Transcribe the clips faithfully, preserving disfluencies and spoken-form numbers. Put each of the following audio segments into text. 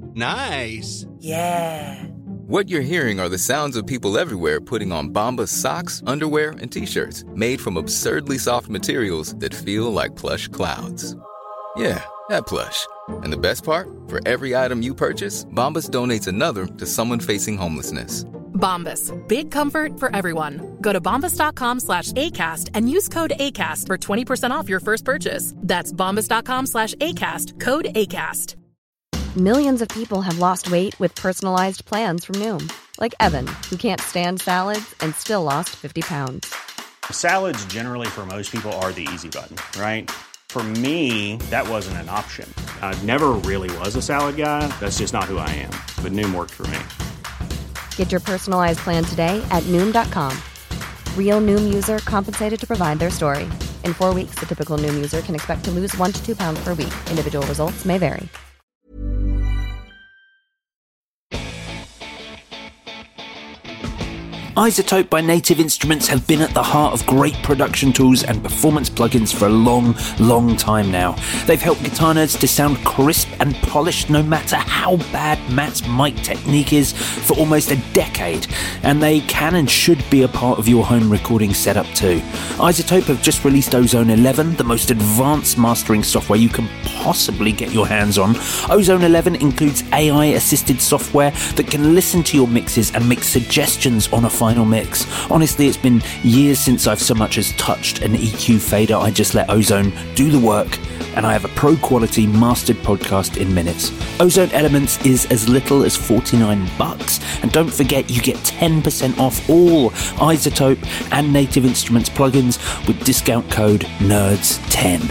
Nice. Yeah. What you're hearing are the sounds of people everywhere putting on Bombas socks, underwear, and T-shirts made from absurdly soft materials that feel like plush clouds. Yeah, that plush. And the best part? For every item you purchase, Bombas donates another to someone facing homelessness. Bombas. Big comfort for everyone. Go to bombas.com slash ACAST and use code ACAST for twenty percent off your first purchase. That's bombas.com slash ACAST. Code ACAST. Millions of people have lost weight with personalized plans from Noom. Like Evan, who can't stand salads and still lost fifty pounds. Salads generally for most people are the easy button, right? For me, that wasn't an option. I never really was a salad guy. That's just not who I am. But Noom worked for me. Get your personalized plan today at Noom dot com. Real Noom user compensated to provide their story. In four weeks, the typical Noom user can expect to lose one to two pounds per week. Individual results may vary. iZotope by Native Instruments have been at the heart of great production tools and performance plugins for a long, long time now. They've helped guitar nerds to sound crisp and polished no matter how bad Matt's mic technique is for almost a decade, and they can and should be a part of your home recording setup too. iZotope have just released Ozone eleven, the most advanced mastering software you can possibly get your hands on. Ozone eleven includes A I-assisted software that can listen to your mixes and make suggestions on a final mix. Honestly, it's been years since I've so much as touched an E Q fader. I just let Ozone do the work, and I have a pro-quality mastered podcast in minutes. Ozone Elements is as little as forty-nine bucks, and don't forget you get ten percent off all iZotope and Native Instruments plugins with discount code nerds ten.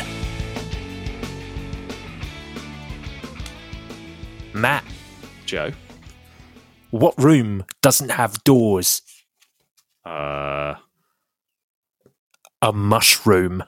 Matt, Joe? what room doesn't have doors? Uh, A mushroom.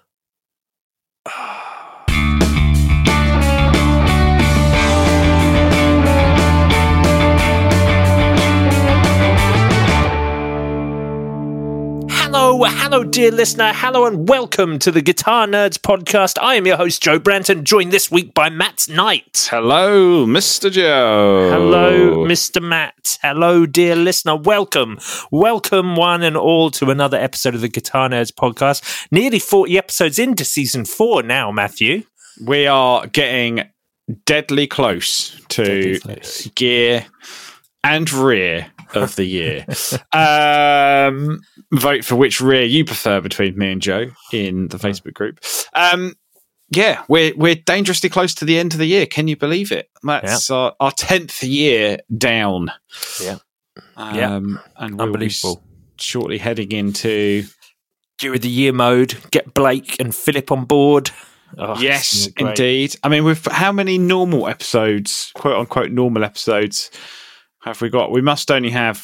Hello, hello, dear listener. Hello and welcome to the Guitar Nerds podcast. I am your host, Joe Branton, joined this week by Matt Knight. hello, Mister Joe. Hello, Mister Matt. Hello, dear listener. Welcome. Welcome, one and all, to another episode of the Guitar Nerds podcast. Nearly forty episodes into season four now, Matthew. We are getting deadly close to Deadly close. gear and rear of the year. um, vote for which rear you prefer between me and Joe in the Facebook group. Um, yeah, we're we're dangerously close to the end of the year. Can you believe it? That's our, our tenth year down. Yeah. Um, Yeah. and we'll be Unbelievable. shortly heading into Due of the year mode. Get Blake and Philip on board. Oh, yes, it's been great. indeed. I mean, with how many normal episodes, quote unquote normal episodes, have we got? We must only have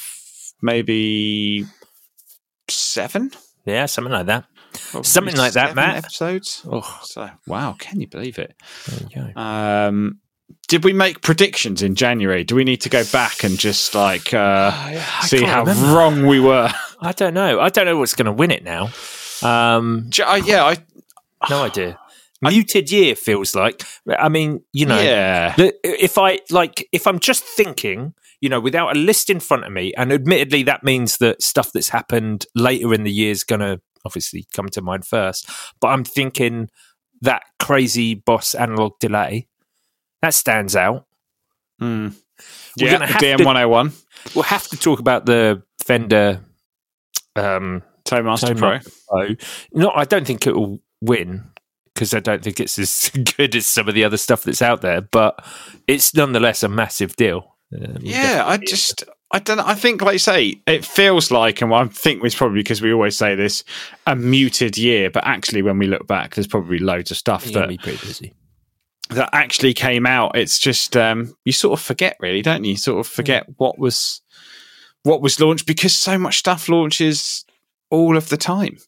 maybe seven. Yeah, something like that. Probably Something like that, seven Matt. Episodes. Oh, So wow, can you believe it? there you go. Um, did we make predictions in January? Do we need to go back and just like uh, see can't how remember. wrong we were? I don't know. I don't know what's going to win it now. Um, J- I- yeah, I no idea. Muted year feels like. I mean, you know, yeah. the, if I like, if I'm just thinking, you know, without a list in front of me, and admittedly that means that stuff that's happened later in the year is going to obviously come to mind first. But I'm thinking that crazy Boss analog delay that stands out. Mm. We're Yeah, gonna the have D M to- one oh one We'll have to talk about the Fender. Um, Toemaster Pro. Pro. No, I don't think it will win because I don't think it's as good as some of the other stuff that's out there. But it's nonetheless a massive deal. Um, Yeah, I just, I don't know. I think, like you say, it feels like, and I think it's probably because we always say this, a muted year. But actually, when we look back, there's probably loads of stuff You're that gonna be pretty busy. that actually came out. It's just um, you sort of forget, really, don't you? You sort of forget what was what was launched because so much stuff launches all of the time.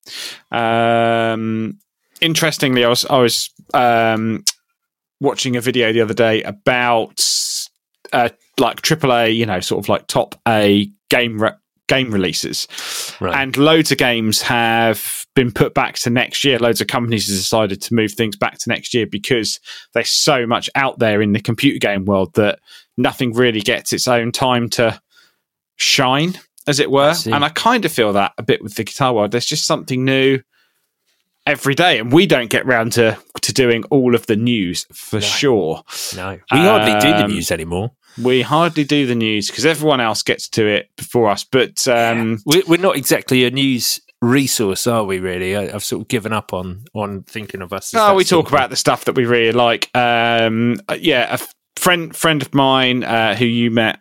Um, interestingly, I was I was um, watching a video the other day about uh, like triple A, you know, sort of like top A game re- game releases. Right. And loads of games have been put back to next year. Loads of companies have decided to move things back to next year because there's so much out there in the computer game world that nothing really gets its own time to shine, as it were. I and I kind of feel that a bit with the guitar world. There's just something new every day, and we don't get round to, to doing all of the news for no. sure. No, we hardly um, do the news anymore. We hardly do the news because everyone else gets to it before us. But um, yeah. we're not exactly a news resource, are we? Really, I, I've sort of given up on on thinking of us. Oh, we talk about the stuff that we really like. Um, yeah, a friend friend of mine uh, who you met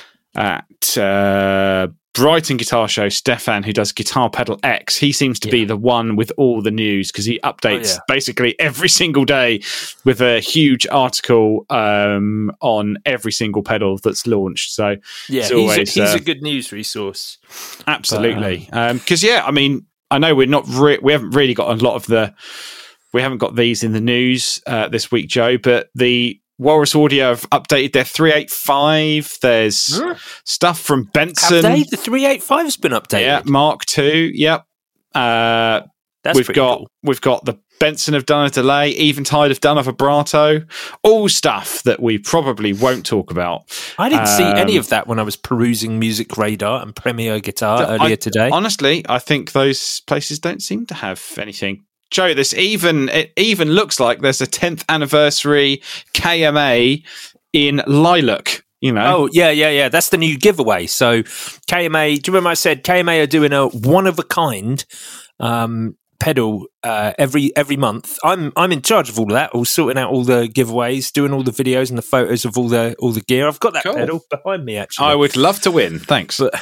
at uh, Brighton Guitar Show, Stefan, who does Guitar Pedal X, he seems to yeah. be the one with all the news because he updates oh, yeah. basically every single day with a huge article um, on every single pedal that's launched. So yeah, it's he's, always, a, he's uh, a good news resource. Absolutely, because um, yeah, I mean, I know we're not re- we haven't really got a lot of the we haven't got these in the news uh, this week, Joe, but the Walrus Audio have updated their three eighty-five. There's huh? stuff from Benson. Have they? The three eighty-five has been updated. Yeah, Mark two. Yep. Uh, That's we've got cool. we've got the Benson have done a delay. Eventide have done a vibrato. All stuff that we probably won't talk about. I didn't um, see any of that when I was perusing Music Radar and Premier Guitar th- earlier I, today. Honestly, I think those places don't seem to have anything. Joe, this even it even looks like there's a tenth anniversary K M A in Lilac. You know, oh yeah, yeah, yeah. That's the new giveaway. So K M A. Do you remember I said K M A are doing a one of a kind um, pedal uh, every every month? I'm I'm in charge of all of that, all sorting out all the giveaways, doing all the videos and the photos of all the all the gear. I've got that cool. pedal behind me. Actually, I would love to win. Thanks. But,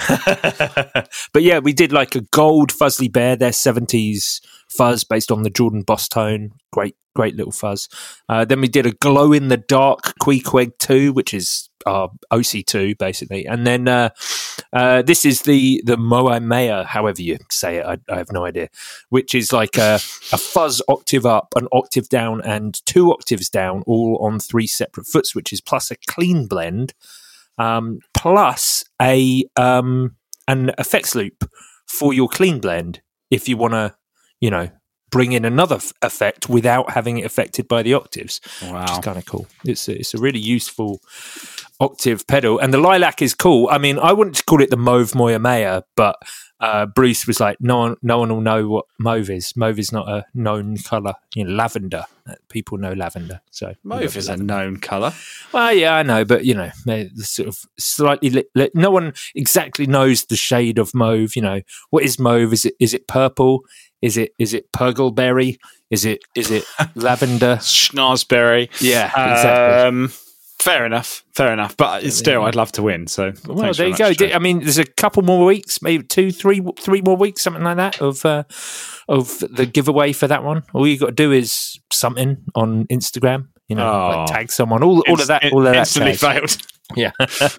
but yeah, we did like a gold Fuzzly Bear, their seventies fuzz based on the Jordan Boss Tone. Great, great little fuzz. Uh, then we did a glow in the dark Queequeg two, which is our O C two basically. And then uh, uh, this is the the Moamea, however you say it, I, I have no idea, which is like a, a fuzz octave up, an octave down, and two octaves down, all on three separate foot switches, plus a clean blend, um, plus a um, an effects loop for your clean blend if you want to, you know, bring in another f- effect without having it affected by the octaves. Wow. Which is kind of cool. It's a, it's a really useful octave pedal. And the Lilac is cool. I mean, I wouldn't call it the Mauve Moamea, but uh, Bruce was like, no one, no one will know what mauve is. Mauve is not a known colour. You know, lavender. People know lavender. So mauve is lavender. A known colour. Well, yeah, I know, but you know, the sort of slightly. Li- li- no one exactly knows the shade of mauve. You know, what is mauve? Is it is it purple? Is it is it purgleberry? Is it is it lavender? Schnozberry. Yeah, exactly. Um, fair enough, fair enough. But still, I'd love to win. So, well, there you go. Much, I mean, there's a couple more weeks, maybe two, three, three more weeks, something like that, of uh, of the giveaway for that one. All you got to do is something on Instagram. You know, oh. like tag someone. All, all Inst- of that. All of instantly that failed. Yeah.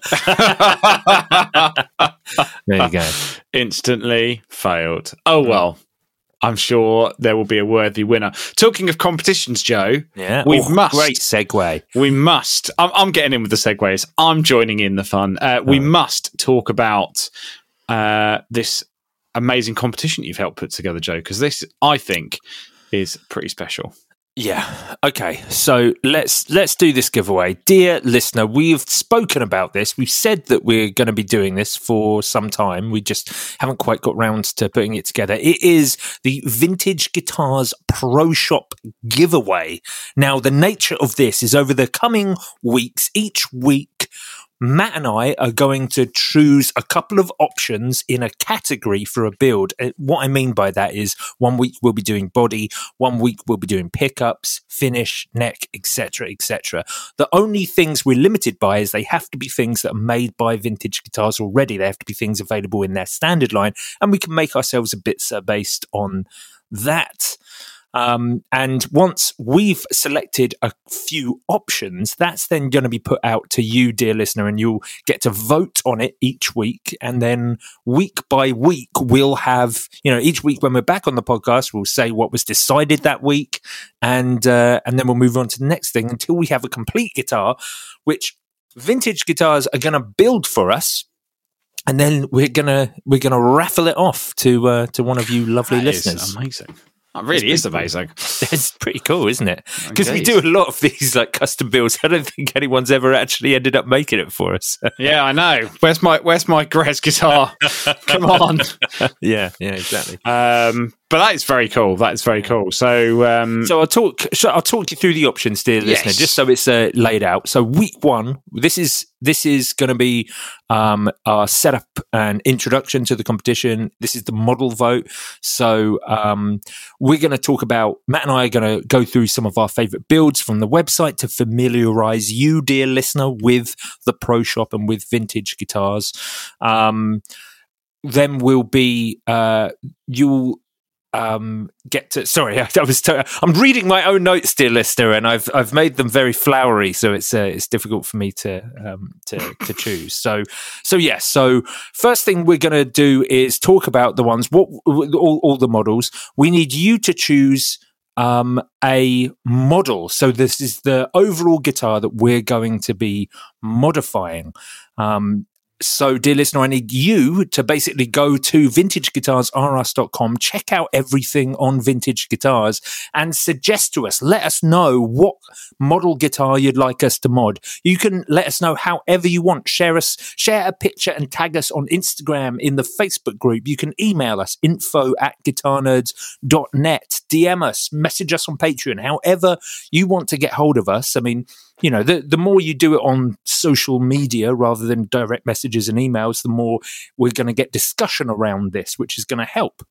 There you go. Instantly failed. Oh well. I'm sure there will be a worthy winner. Talking of competitions, Joe, yeah, we oh, must. Great segue. We must. I'm, I'm getting in with the segues. I'm joining in the fun. Uh, we oh. must talk about uh, this amazing competition you've helped put together, Joe, because this, I think, is pretty special. Yeah. Okay. So let's let's do this giveaway, dear listener. We've spoken about this. We've said that we're going to be doing this for some time. We just haven't quite got round to putting it together. It is the Vintage Guitars Pro Shop giveaway. Now, the nature of this is over the coming weeks. Each week, Matt and I are going to choose a couple of options in a category for a build. What I mean by that is one week we'll be doing body, one week we'll be doing pickups, finish, neck, et cetera, et cetera. The only things we're limited by is they have to be things that are made by Vintage Guitars already. They have to be things available in their standard line, and we can make ourselves a bit uh, based on that. Um, and once we've selected a few options, that's then going to be put out to you, dear listener, and you'll get to vote on it each week. And then week by week, we'll have, you know, each week when we're back on the podcast, we'll say what was decided that week. And, uh, and then we'll move on to the next thing until we have a complete guitar, which Vintage Guitars are going to build for us. and then we're gonna we're gonna raffle it off to uh, to one of you lovely That listeners. is amazing. That really is amazing. It's pretty cool, isn't it? Because we Indeed. do a lot of these like custom builds. I don't think anyone's ever actually ended up making it for us. Yeah, I know. Where's my Where's my Grez guitar? Come on. yeah, yeah, exactly. Um, but that is very cool. That is very cool. So, um, So I'll talk. So I'll talk you through the options, dear listener, Yes. just so it's uh, laid out. So week one, this is this is going to be um, our setup and introduction to the competition. This is the model vote. So um, we're going to talk about. Matt and I are going to go through some of our favorite builds from the website to familiarize you, dear listener, with the Pro Shop and with vintage guitars. Um, then we'll be uh, you'll. Um, get to sorry, I, I was. T- I'm reading my own notes, dear listener, and I've I've made them very flowery, so it's uh, it's difficult for me to um, to to choose. So so yes. Yeah, so first thing we're going to do is talk about the ones what all, all the models. We need you to choose um, a model. So this is the overall guitar that we're going to be modifying. Um, So, dear listener, I need you to basically go to vintage guitars r us dot com, check out everything on Vintage Guitars, and suggest to us, let us know what model guitar you'd like us to mod. You can let us know however you want. Share us, share a picture and tag us on Instagram in the Facebook group. You can email us, info at guitar nerds dot net, D M us, message us on Patreon, however you want to get hold of us. I mean, you know, the, the more you do it on social media rather than direct messages and emails, the more we're going to get discussion around this, which is going to help.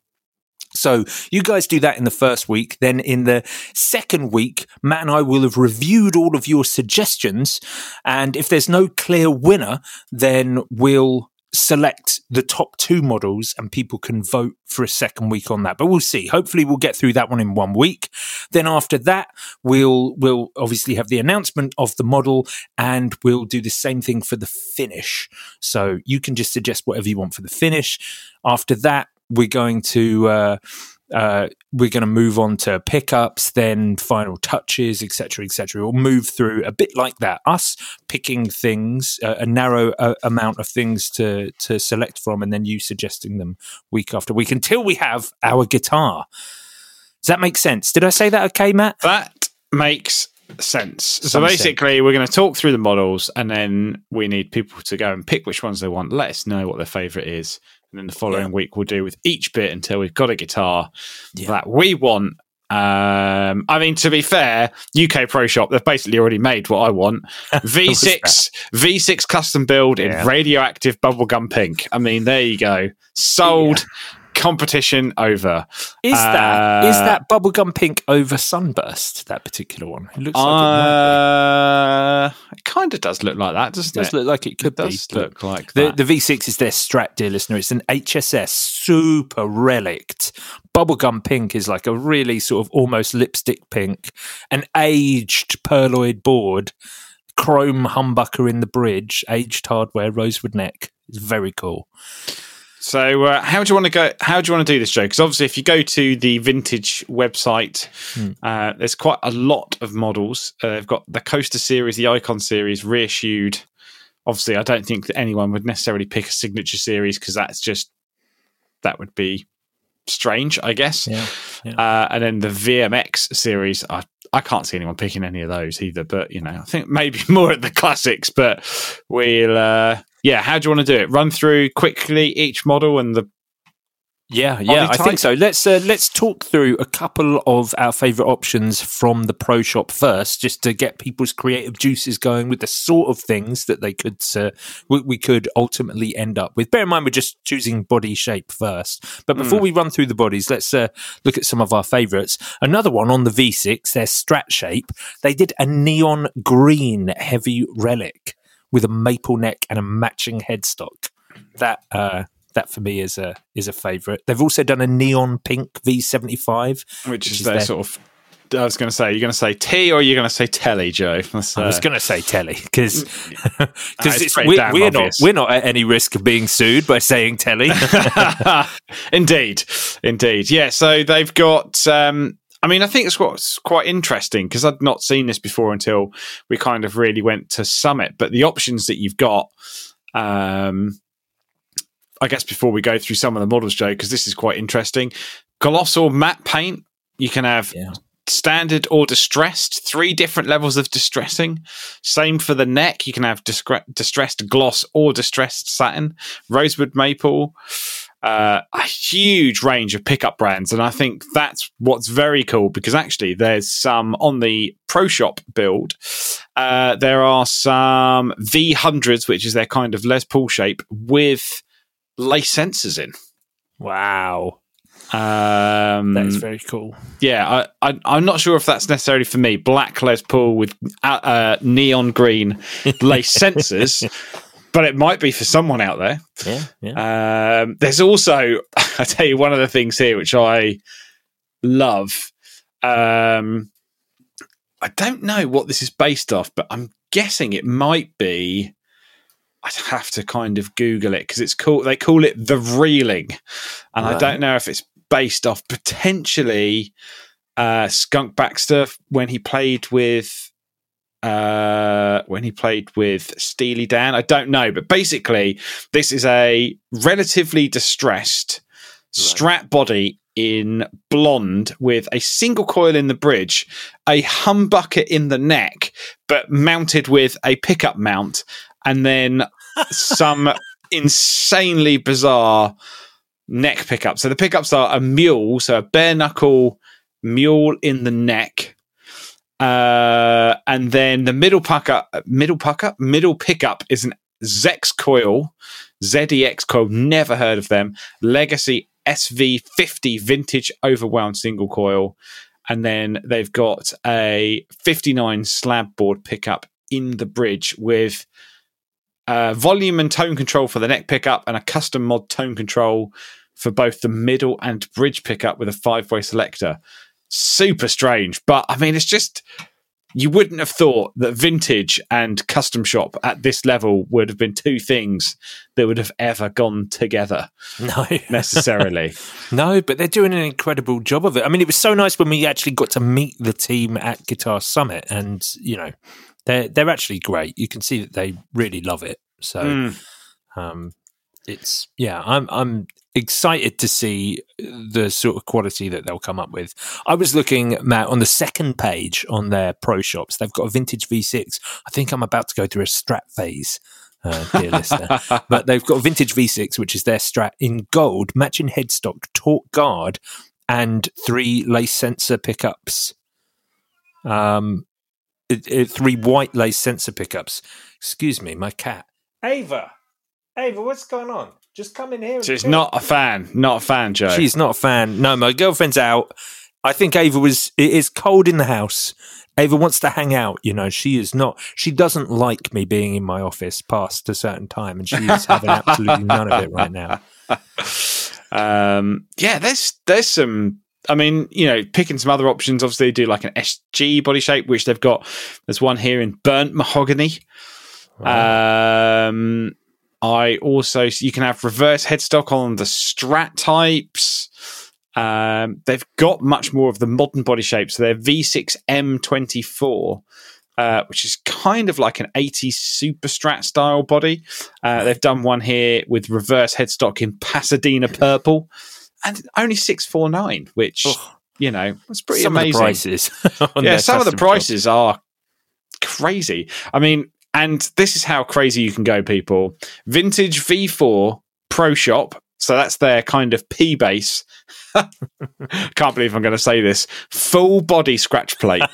So you guys do that in the first week. Then in the second week, Matt and I will have reviewed all of your suggestions. And if there's no clear winner, then we'll select the top two models and people can vote for a second week on that. But we'll see. Hopefully we'll get through that one in one week. Then after that, we'll we'll obviously have the announcement of the model and we'll do the same thing for the finish. So you can just suggest whatever you want for the finish. After that, we're going to uh, uh, we're going to move on to pickups, then final touches, et cetera, et cetera. We'll move through a bit like that. Us picking things, uh, a narrow uh, amount of things to to select from, and then you suggesting them week after week until we have our guitar. Does that make sense? Did I say that okay, Matt? that makes sense. So Some basically, we're going to talk through the models, and then we need people to go and pick which ones they want. Let us know what their favourite is. And then the following Yeah. week, we'll do with each bit until we've got a guitar Yeah. that we want. Um, I mean, to be fair, U K Pro Shop, they've basically already made what I want. V six V six custom build in Yeah. radioactive bubblegum pink. I mean, there you go. Sold. Competition over. Is that Uh, is that bubblegum pink over sunburst? That particular one. It looks like Uh, it kind of does look like that, doesn't it might be. It it? does look like it could It does be. but look like The, that. the V six is their Strat, dear listener. It's an H S S super relict. Bubblegum pink is like a really sort of almost lipstick pink. An aged perloid board, chrome humbucker in the bridge, aged hardware, rosewood neck. It's very cool. So, uh, how do you want to go? How do you want to do this, Joe? Because obviously, if you go to the Vintage website, Hmm. uh, there's quite a lot of models. Uh, they've got the Coaster series, the Icon series, reissued. Obviously, I don't think that anyone would necessarily pick a signature series because that's just that would be strange, I guess. Yeah, yeah. Uh, and then the V M X series, I I can't see anyone picking any of those either. But you know, I think maybe more at the classics. But we'll. Uh, Yeah, how do you want to do it? Run through quickly each model and the Yeah, yeah, I type? think so. Let's uh, let's talk through a couple of our favourite options from the Pro Shop first, just to get people's creative juices going with the sort of things that they could uh, we, we could ultimately end up with. Bear in mind, we're just choosing body shape first. But before we run through the bodies, let's uh, look at some of our favourites. Another one on the V six, their Strat shape. They did a neon green heavy relic with a maple neck and a matching headstock. That uh, that for me is a is a favourite. They've also done a neon pink V seventy-five, which, which is is their their- sort of. I was going to say, you're going to say T or you're going to say Telly, Joe? That's, I was uh, going to say telly because it's pretty we're, damn we're not obvious. we're not at any risk of being sued by saying telly. Indeed, indeed. Yeah, so they've got. Um, I mean, I think it's what's quite interesting because I'd not seen this before until we kind of really went to Summit. But the options that you've got, um, I guess before we go through some of the models, Joe, because this is quite interesting. Gloss or matte paint, you can have Yeah. standard or distressed, three different levels of distressing. Same for the neck. You can have discre- distressed gloss or distressed satin, rosewood maple, uh, a huge range of pickup brands. And I think that's what's very cool, because actually there's some on the Pro Shop build. Uh, there are some V hundreds, which is their kind of Les Paul shape with lace sensors in. Wow. Um, That is very cool. Yeah, I, I, I'm not sure if that's necessarily for me. Black Les Paul with uh, uh, neon green lace sensors, but it might be for someone out there. Yeah, yeah. Um, there's also, I tell you, one of the things here which I love. Um, I don't know what this is based off, but I'm guessing it might be. I'd have to kind of Google it because it's cool. They call it the reeling, and right. I don't know if it's based off potentially uh, Skunk Baxter when he played with uh, when he played with Steely Dan. I don't know, but basically, this is a relatively distressed right. strap body in blonde with a single coil in the bridge, a humbucker in the neck, but mounted with a pickup mount. And then some insanely bizarre neck pickups. So the pickups are a mule, so a bare knuckle mule in the neck. Uh, and then the middle pucker, middle pucker, middle pickup is an Zex coil, Z E X coil, never heard of them. Legacy S V fifty vintage overwound single coil. And then they've got a fifty-nine slab board pickup in the bridge with Uh, volume and tone control for the neck pickup and a custom mod tone control for both the middle and bridge pickup with a five-way selector. Super strange, but I mean, it's just, you wouldn't have thought that vintage and custom shop at this level would have been two things that would have ever gone together. No. Necessarily. No, but they're doing an incredible job of it. I mean, it was so nice when we actually got to meet the team at Guitar Summit, and, you know, They're they're actually great. You can see that they really love it. So, mm. um, it's yeah. I'm I'm excited to see the sort of quality that they'll come up with. I was looking, Matt, on the second page on their Pro Shops. They've got a vintage V six. I think I'm about to go through a Strat phase, uh, dear listener. But they've got a vintage V six, which is their Strat in gold, matching headstock, taut guard, and three lace sensor pickups. Um. It, it, three white lace sensor pickups. Excuse me, my cat. Ava! Ava, what's going on? Just come in here. She's chill. not a fan. Not a fan, Joe. She's not a fan. No, my girlfriend's out. I think Ava was... It is cold in the house. Ava wants to hang out. You know, she is not... She doesn't like me being in my office past a certain time, and she is having absolutely none of it right now. Um, yeah, there's there's some... I mean, you know, picking some other options. Obviously, they do like an S G body shape, which they've got. There's one here in burnt mahogany. Wow. Um, I also, you can have reverse headstock on the Strat types. Um, they've got much more of the modern body shape. So they're V six M twenty-four, uh, which is kind of like an eighties Super Strat style body. Uh, they've done one here with reverse headstock in Pasadena purple. And only six four nine, which, oh, you know, was pretty some amazing. Some of the prices. Yeah, some of the prices job. are crazy. I mean, and this is how crazy you can go, people. Vintage V four Pro Shop. So that's their kind of P-base. Can't believe I'm going to say this. Full body scratch plate.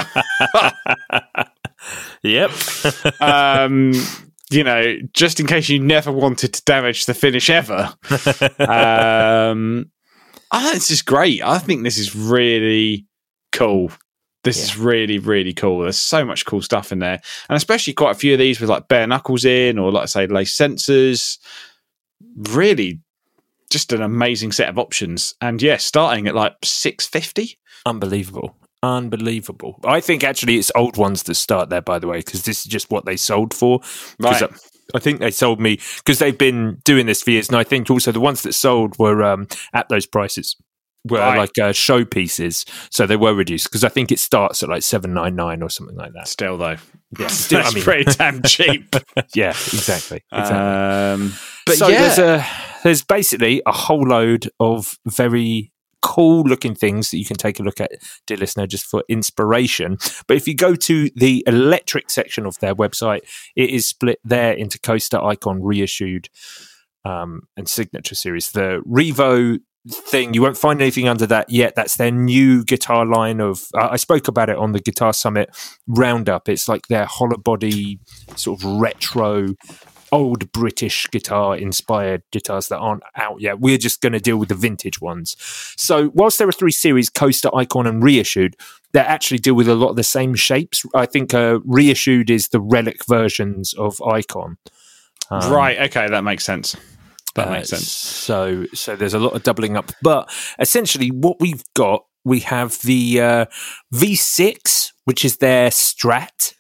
Yep. um... You know, just in case you never wanted to damage the finish ever. um, oh, this is great. I think this is really cool. This yeah. is really, really cool. There's so much cool stuff in there. And especially quite a few of these with like bare knuckles in or like I say, lace sensors. Really just an amazing set of options. And yeah, starting at like six fifty. Unbelievable. Unbelievable. I think actually it's old ones that start there, by the way, because this is just what they sold for. Right. I, I think they sold me because they've been doing this for years. And I think also the ones that sold were um, at those prices were right. like uh, showpieces. So they were reduced because I think it starts at like seven ninety-nine or something like that. Still, though. Yeah, still, That's I mean, pretty damn cheap. Yeah, exactly. exactly. Um, but so yeah. there's a there's basically a whole load of very cool looking things that you can take a look at, dear listener, just for inspiration. But if you go to the electric section of their website, it is split there into Coaster, Icon, Reissued, um, and Signature Series. The Revo thing, you won't find anything under that yet. That's their new guitar line of, uh, I spoke about it on the Guitar Summit Roundup. It's like their hollow body, sort of retro, old British guitar inspired guitars that aren't out yet. We're just going to deal with the vintage ones. So whilst there are three series, Coaster, Icon and Reissued, they actually deal with a lot of the same shapes. I think uh, Reissued is the relic versions of Icon. Um, right. Okay. That makes sense. That uh, makes sense. So, so there's a lot of doubling up, but essentially what we've got, we have the uh, V six, which is their Strat.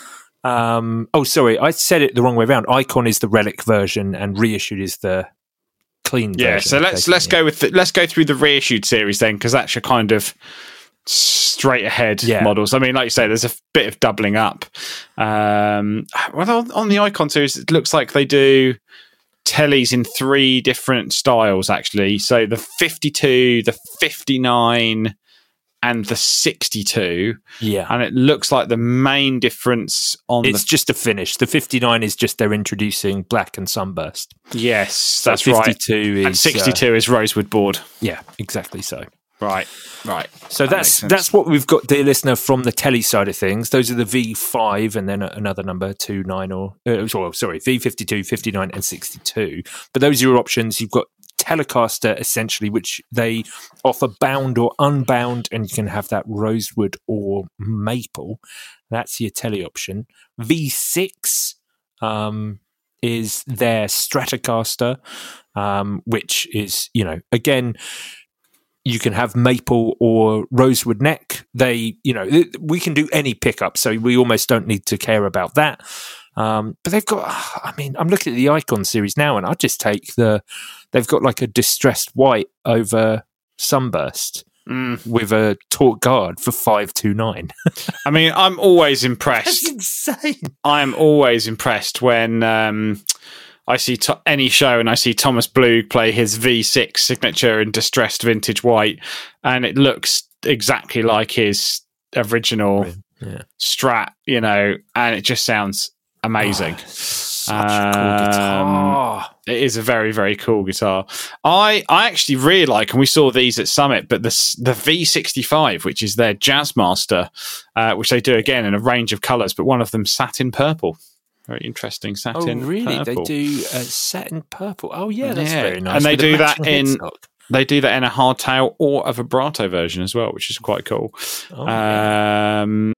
Um, oh, sorry, I said it the wrong way around. Icon is the relic version, and Reissued is the clean version. Yeah, so let's let's go with the, let's go through the Reissued series then, because that's your kind of straight ahead yeah. models. I mean, like you say, there's a bit of doubling up. Um, well, on the Icon series, it looks like they do tellies in three different styles actually. So the fifty-two, the fifty-nine. And the sixty-two, yeah, and it looks like the main difference on it's the just a finish. The fifty-nine is just they're introducing black and sunburst. Yes, so that's fifty-two right. Is, and sixty-two uh, is rosewood board. Yeah, exactly so. Right, right. So that that's that's what we've got, dear listener, from the telly side of things. Those are the V five and then another number, two, nine, or uh, sorry, V fifty-two, fifty-nine, and sixty-two. But those are your options. You've got Telecaster, essentially, which they offer bound or unbound, and you can have that rosewood or maple. That's your telly option. V six um, is their Stratocaster, um, which is, you know, again, you can have maple or rosewood neck. They, you know, we can do any pickup, so we almost don't need to care about that. Um, but they've got, I mean, I'm looking at the Icon series now, and I'd just take the, they've got like a distressed white over sunburst mm. with a taut guard for five two nine. I mean, I'm always impressed. That's insane. I'm always impressed when um, I see to- any show and I see Thomas Blue play his V six signature in distressed vintage white, and it looks exactly like his original yeah. Strat, you know, and it just sounds amazing. Oh, such um, a cool guitar. It is a very, very cool guitar. I, I actually really like, and we saw these at Summit, but the the V sixty-five, which is their Jazzmaster, uh, which they do again in a range of colours, but one of them satin purple. Very interesting satin. Oh, really? Purple. They do uh, satin purple. Oh, yeah, that's yeah. very nice. And they With do that in. Headstock. They do that in a hardtail or a vibrato version as well, which is quite cool. Oh, um,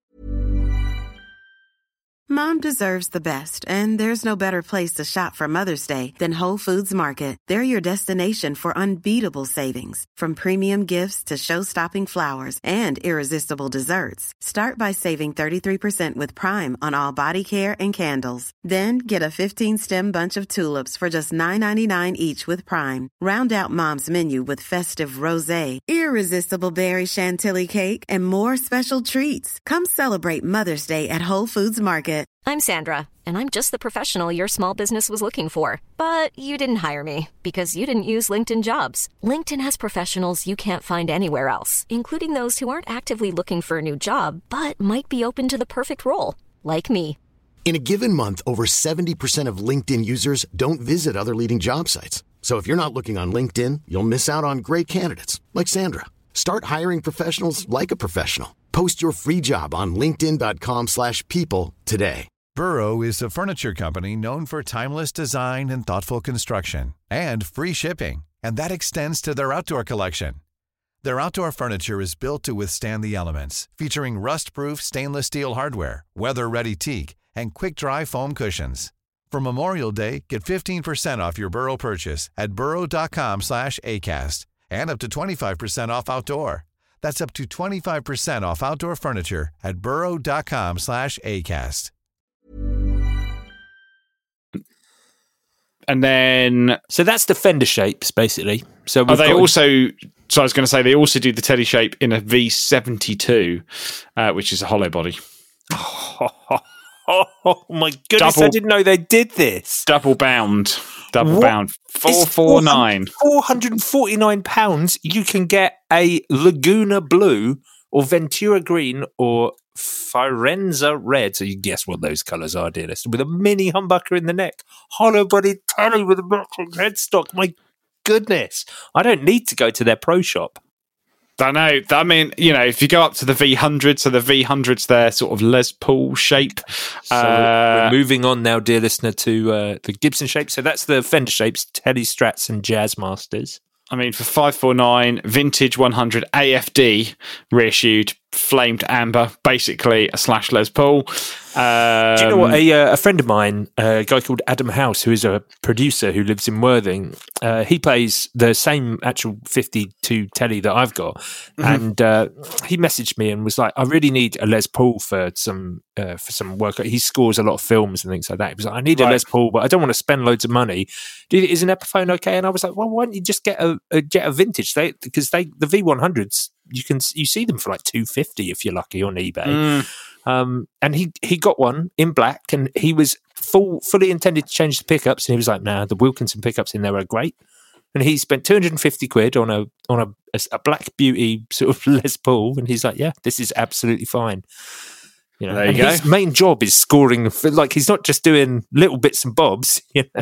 Mom deserves the best, and there's no better place to shop for Mother's Day than Whole Foods Market. They're your destination for unbeatable savings, from premium gifts to show-stopping flowers and irresistible desserts. Start by saving thirty-three percent with Prime on all body care and candles. Then get a fifteen-stem bunch of tulips for just nine ninety-nine each with Prime. Round out Mom's menu with festive rosé, irresistible berry chantilly cake, and more special treats. Come celebrate Mother's Day at Whole Foods Market. I'm Sandra, and I'm just the professional your small business was looking for. But you didn't hire me because you didn't use LinkedIn Jobs. LinkedIn has professionals you can't find anywhere else, including those who aren't actively looking for a new job, but might be open to the perfect role, like me. In a given month, over seventy percent of LinkedIn users don't visit other leading job sites. So if you're not looking on LinkedIn, you'll miss out on great candidates like Sandra. Start hiring professionals like a professional. Post your free job on linkedin.com slash people today. Burrow is a furniture company known for timeless design and thoughtful construction and free shipping. And that extends to their outdoor collection. Their outdoor furniture is built to withstand the elements, featuring rust-proof stainless steel hardware, weather-ready teak, and quick-dry foam cushions. For Memorial Day, get fifteen percent off your Burrow purchase at burrow.com slash ACAST and up to twenty-five percent off outdoor. That's up to twenty-five percent off outdoor furniture at burrow.com slash ACAST. And then... So that's the fender shapes, basically. So we've they got also... So I was going to say, they also do the telly shape in a V seventy-two, uh, which is a hollow body. Oh, oh, oh my goodness, double, I didn't know they did this. Double bound. double What bound. four forty-nine. four hundred forty-nine pounds, you can get a Laguna Blue or Ventura Green or Firenze Red. So you guess what those colours are, dear listener. With a mini humbucker in the neck. Hollow body telly with a matching headstock. My goodness. I don't need to go to their pro shop. I know. I mean, you know, if you go up to the V one hundred, so the V one hundred's their sort of Les Paul shape. So uh, we're moving on now, dear listener, to uh, the Gibson shape. So that's the Fender shapes, Tele Strats and Jazzmasters. I mean, for five forty-nine, vintage one hundred A F D, reissued, flamed amber, basically a slash Les Paul. Um, Do you know what? A, uh, a friend of mine, uh, a guy called Adam House, who is a producer who lives in Worthing, uh, he plays the same actual fifty-two telly that I've got. Mm-hmm. And uh, he messaged me and was like, I really need a Les Paul for some uh, for some work. He scores a lot of films and things like that. He was like, I need right. a Les Paul, but I don't want to spend loads of money. Is an Epiphone okay? And I was like, well, why don't you just get a, a, get a vintage? They, because they the V one hundreds, you can you see them for like two hundred fifty if you're lucky on eBay. Mm. Um, and he, he got one in black, and he was full fully intended to change the pickups, and he was like, "Nah, the Wilkinson pickups in there are great." And he spent two hundred fifty quid on a on a, a Black Beauty sort of Les Paul, and he's like, "Yeah, this is absolutely fine." You know, there you and go. His main job is scoring. Like, he's not just doing little bits and bobs. You know.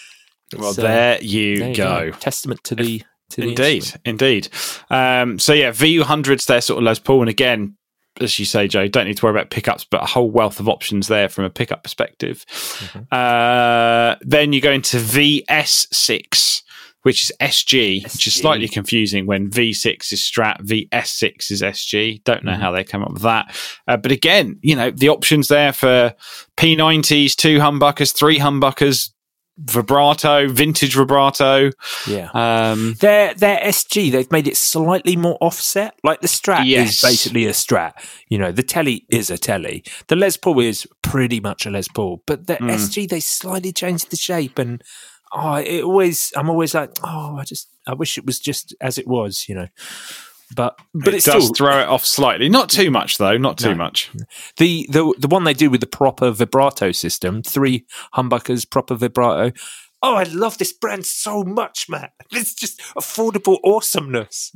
Well, so, there you there go. You go. Testament to the to the indeed, instrument. indeed. Um, so yeah, V one hundred's their sort of Les Paul, and again, as you say, Joe, don't need to worry about pickups, but a whole wealth of options there from a pickup perspective. Mm-hmm. Uh, then you go into V S six, which is S G, S G, which is slightly confusing when V six is Strat, V S six is S G. Don't know mm-hmm. how they came up with that. Uh, but again, you know, the options there for P nineties, two humbuckers, three humbuckers, vibrato, vintage vibrato. Yeah. Um, they're, they're S G. They've made it slightly more offset. Like the Strat yes. is basically a Strat. You know, the Telly is a Telly. The Les Paul is pretty much a Les Paul. But the mm. S G, they slightly changed the shape. And oh, it always, I'm always like, oh, I just, I wish it was just as it was, you know. But but it it's does still, throw it off slightly. Not too much though. Not too no. much. The the the one they do with the proper vibrato system, three humbuckers, proper vibrato. Oh, I love this brand so much, Matt. It's just affordable awesomeness.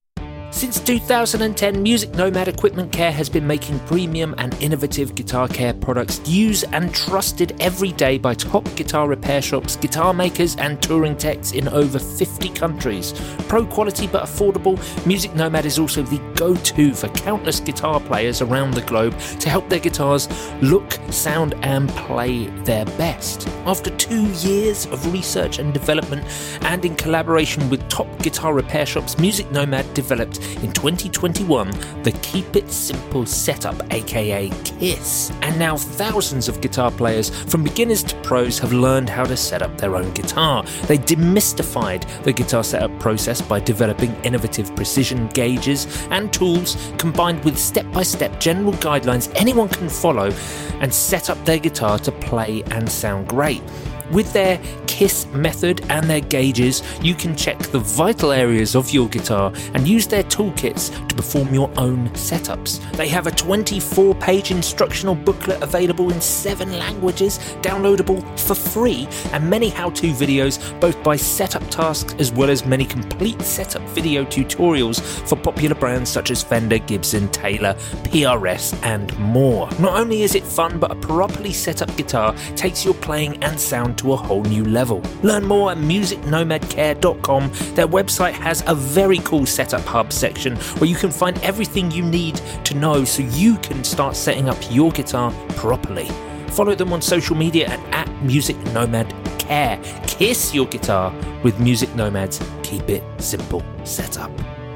Since two thousand ten, Music Nomad Equipment Care has been making premium and innovative guitar care products used and trusted every day by top guitar repair shops, guitar makers and touring techs in over fifty countries. Pro quality but affordable, Music Nomad is also the go-to for countless guitar players around the globe to help their guitars look, sound and play their best. After two years of research and development and in collaboration with top guitar repair shops, Music Nomad developed in twenty twenty-one the Keep It Simple setup, aka KISS. And now thousands of guitar players from beginners to pros have learned how to set up their own guitar. They demystified the guitar setup process by developing innovative precision gauges and tools combined with step-by-step general guidelines anyone can follow and set up their guitar to play and sound great. With their KISS method and their gauges, you can check the vital areas of your guitar and use their toolkits to perform your own setups. They have a twenty-four page instructional booklet available in seven languages, downloadable for free, and many how-to videos, both by setup tasks as well as many complete setup video tutorials for popular brands such as Fender, Gibson, Taylor, P R S, and more. Not only is it fun, but a properly set up guitar takes your playing and sound to a whole new level. Learn more at music nomad care dot com. Their website has a very cool setup hub section where you can find everything you need to know so you can start setting up your guitar properly. Follow them on social media at, at Music Nomad Care. Kiss your guitar with Music Nomad's Keep It Simple setup.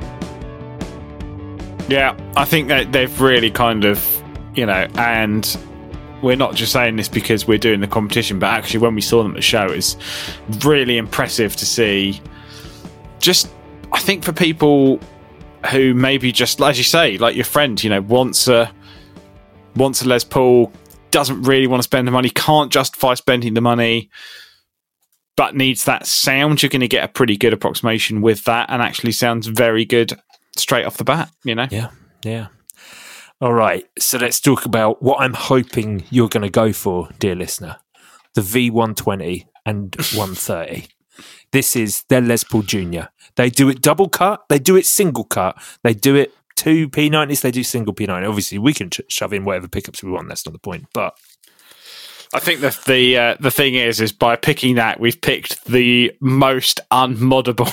Yeah, I think that they've really kind of, you know, and we're not just saying this because we're doing the competition, but actually when we saw them at the show, it's really impressive to see. Just, I think for people who maybe just, as you say, like your friend, you know, wants a wants a Les Paul, doesn't really want to spend the money, can't justify spending the money, but needs that sound, you're going to get a pretty good approximation with that, and actually sounds very good straight off the bat, you know? Yeah, yeah. All right, so let's talk about what I'm hoping you're going to go for, dear listener. the V one twenty and one thirty. This is their Les Paul Junior They do it double cut, they do it single cut, they do it two P nineties, they do single P ninety. Obviously, we can ch- shove in whatever pickups we want. That's not the point. But I think the the uh, the thing is, is by picking that, we've picked the most unmoddable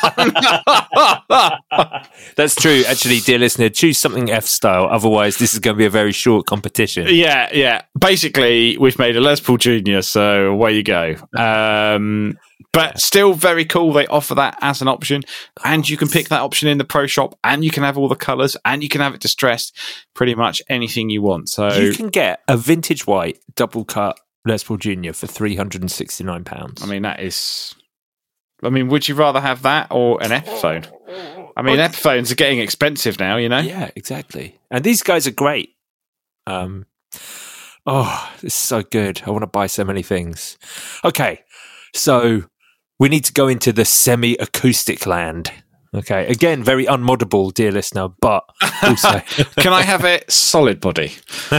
one. That's true. Actually, dear listener, choose something F style. Otherwise, this is going to be a very short competition. Yeah, yeah. Basically, we've made a Les Paul Junior, so away you go. Um, but still very cool. They offer that as an option, and you can pick that option in the Pro Shop, and you can have all the colours, and you can have it distressed, pretty much anything you want. So you can get a vintage white double cut Les Paul Junior for three hundred sixty-nine pounds. I mean, that is... I mean, would you rather have that or an Epiphone? I mean, well, Epiphones are getting expensive now, you know? Yeah, exactly. And these guys are great. Um, oh, this is so good. I want to buy so many things. Okay, so we need to go into the semi-acoustic land. Okay, again, very unmoddable, dear listener, but also... Can I have it solid body?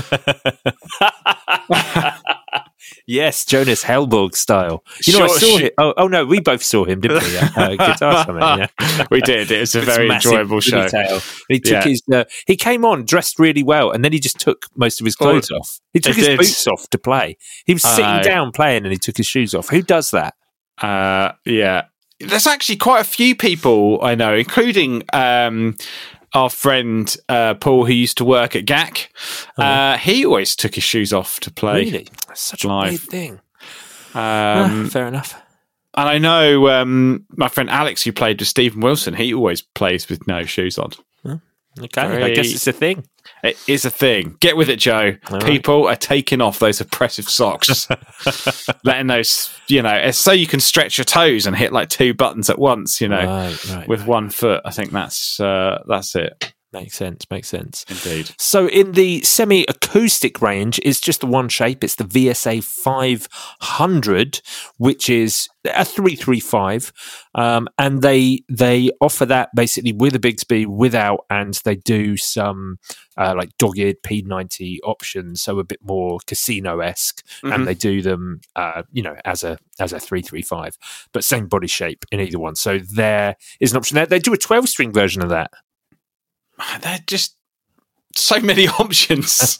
Yes, Jonas Hellborg style. You know, sure, I saw him. Oh, oh, no, we both saw him, didn't we? Uh, Guitar Summit, yeah. We did. It was a very enjoyable show. He took yeah. his. Uh, he came on dressed really well, and then he just took most of his clothes oh, off. He took his did. boots off to play. He was sitting uh, down playing, and he took his shoes off. Who does that? Uh, yeah, there's actually quite a few people I know, including. Um, Our friend uh, Paul, who used to work at G A C, oh. uh, he always took his shoes off to play. Really? That's such live. a weird thing. Um, ah, fair enough. And I know um, my friend Alex, who played with Stephen Wilson, he always plays with no shoes on. Oh, okay, Very, I guess it's a thing. It is a thing. Get with it, Joe. All People right. are taking off those oppressive socks, letting those, you know, so you can stretch your toes and hit like two buttons at once, you know, right, right, with right. one foot. I think that's uh, that's it. Makes sense, makes sense. Indeed. So in the semi-acoustic range, it's just the one shape. It's the V S A five hundred, which is a three thirty-five. Um, and they they offer that basically with a Bigsby, without, and they do some uh, like dogged P ninety options, so a bit more casino-esque, mm-hmm. and they do them, uh, you know, as a as a three thirty-five, but same body shape in either one. So there is an option there. They do a twelve-string version of that. They're just so many options.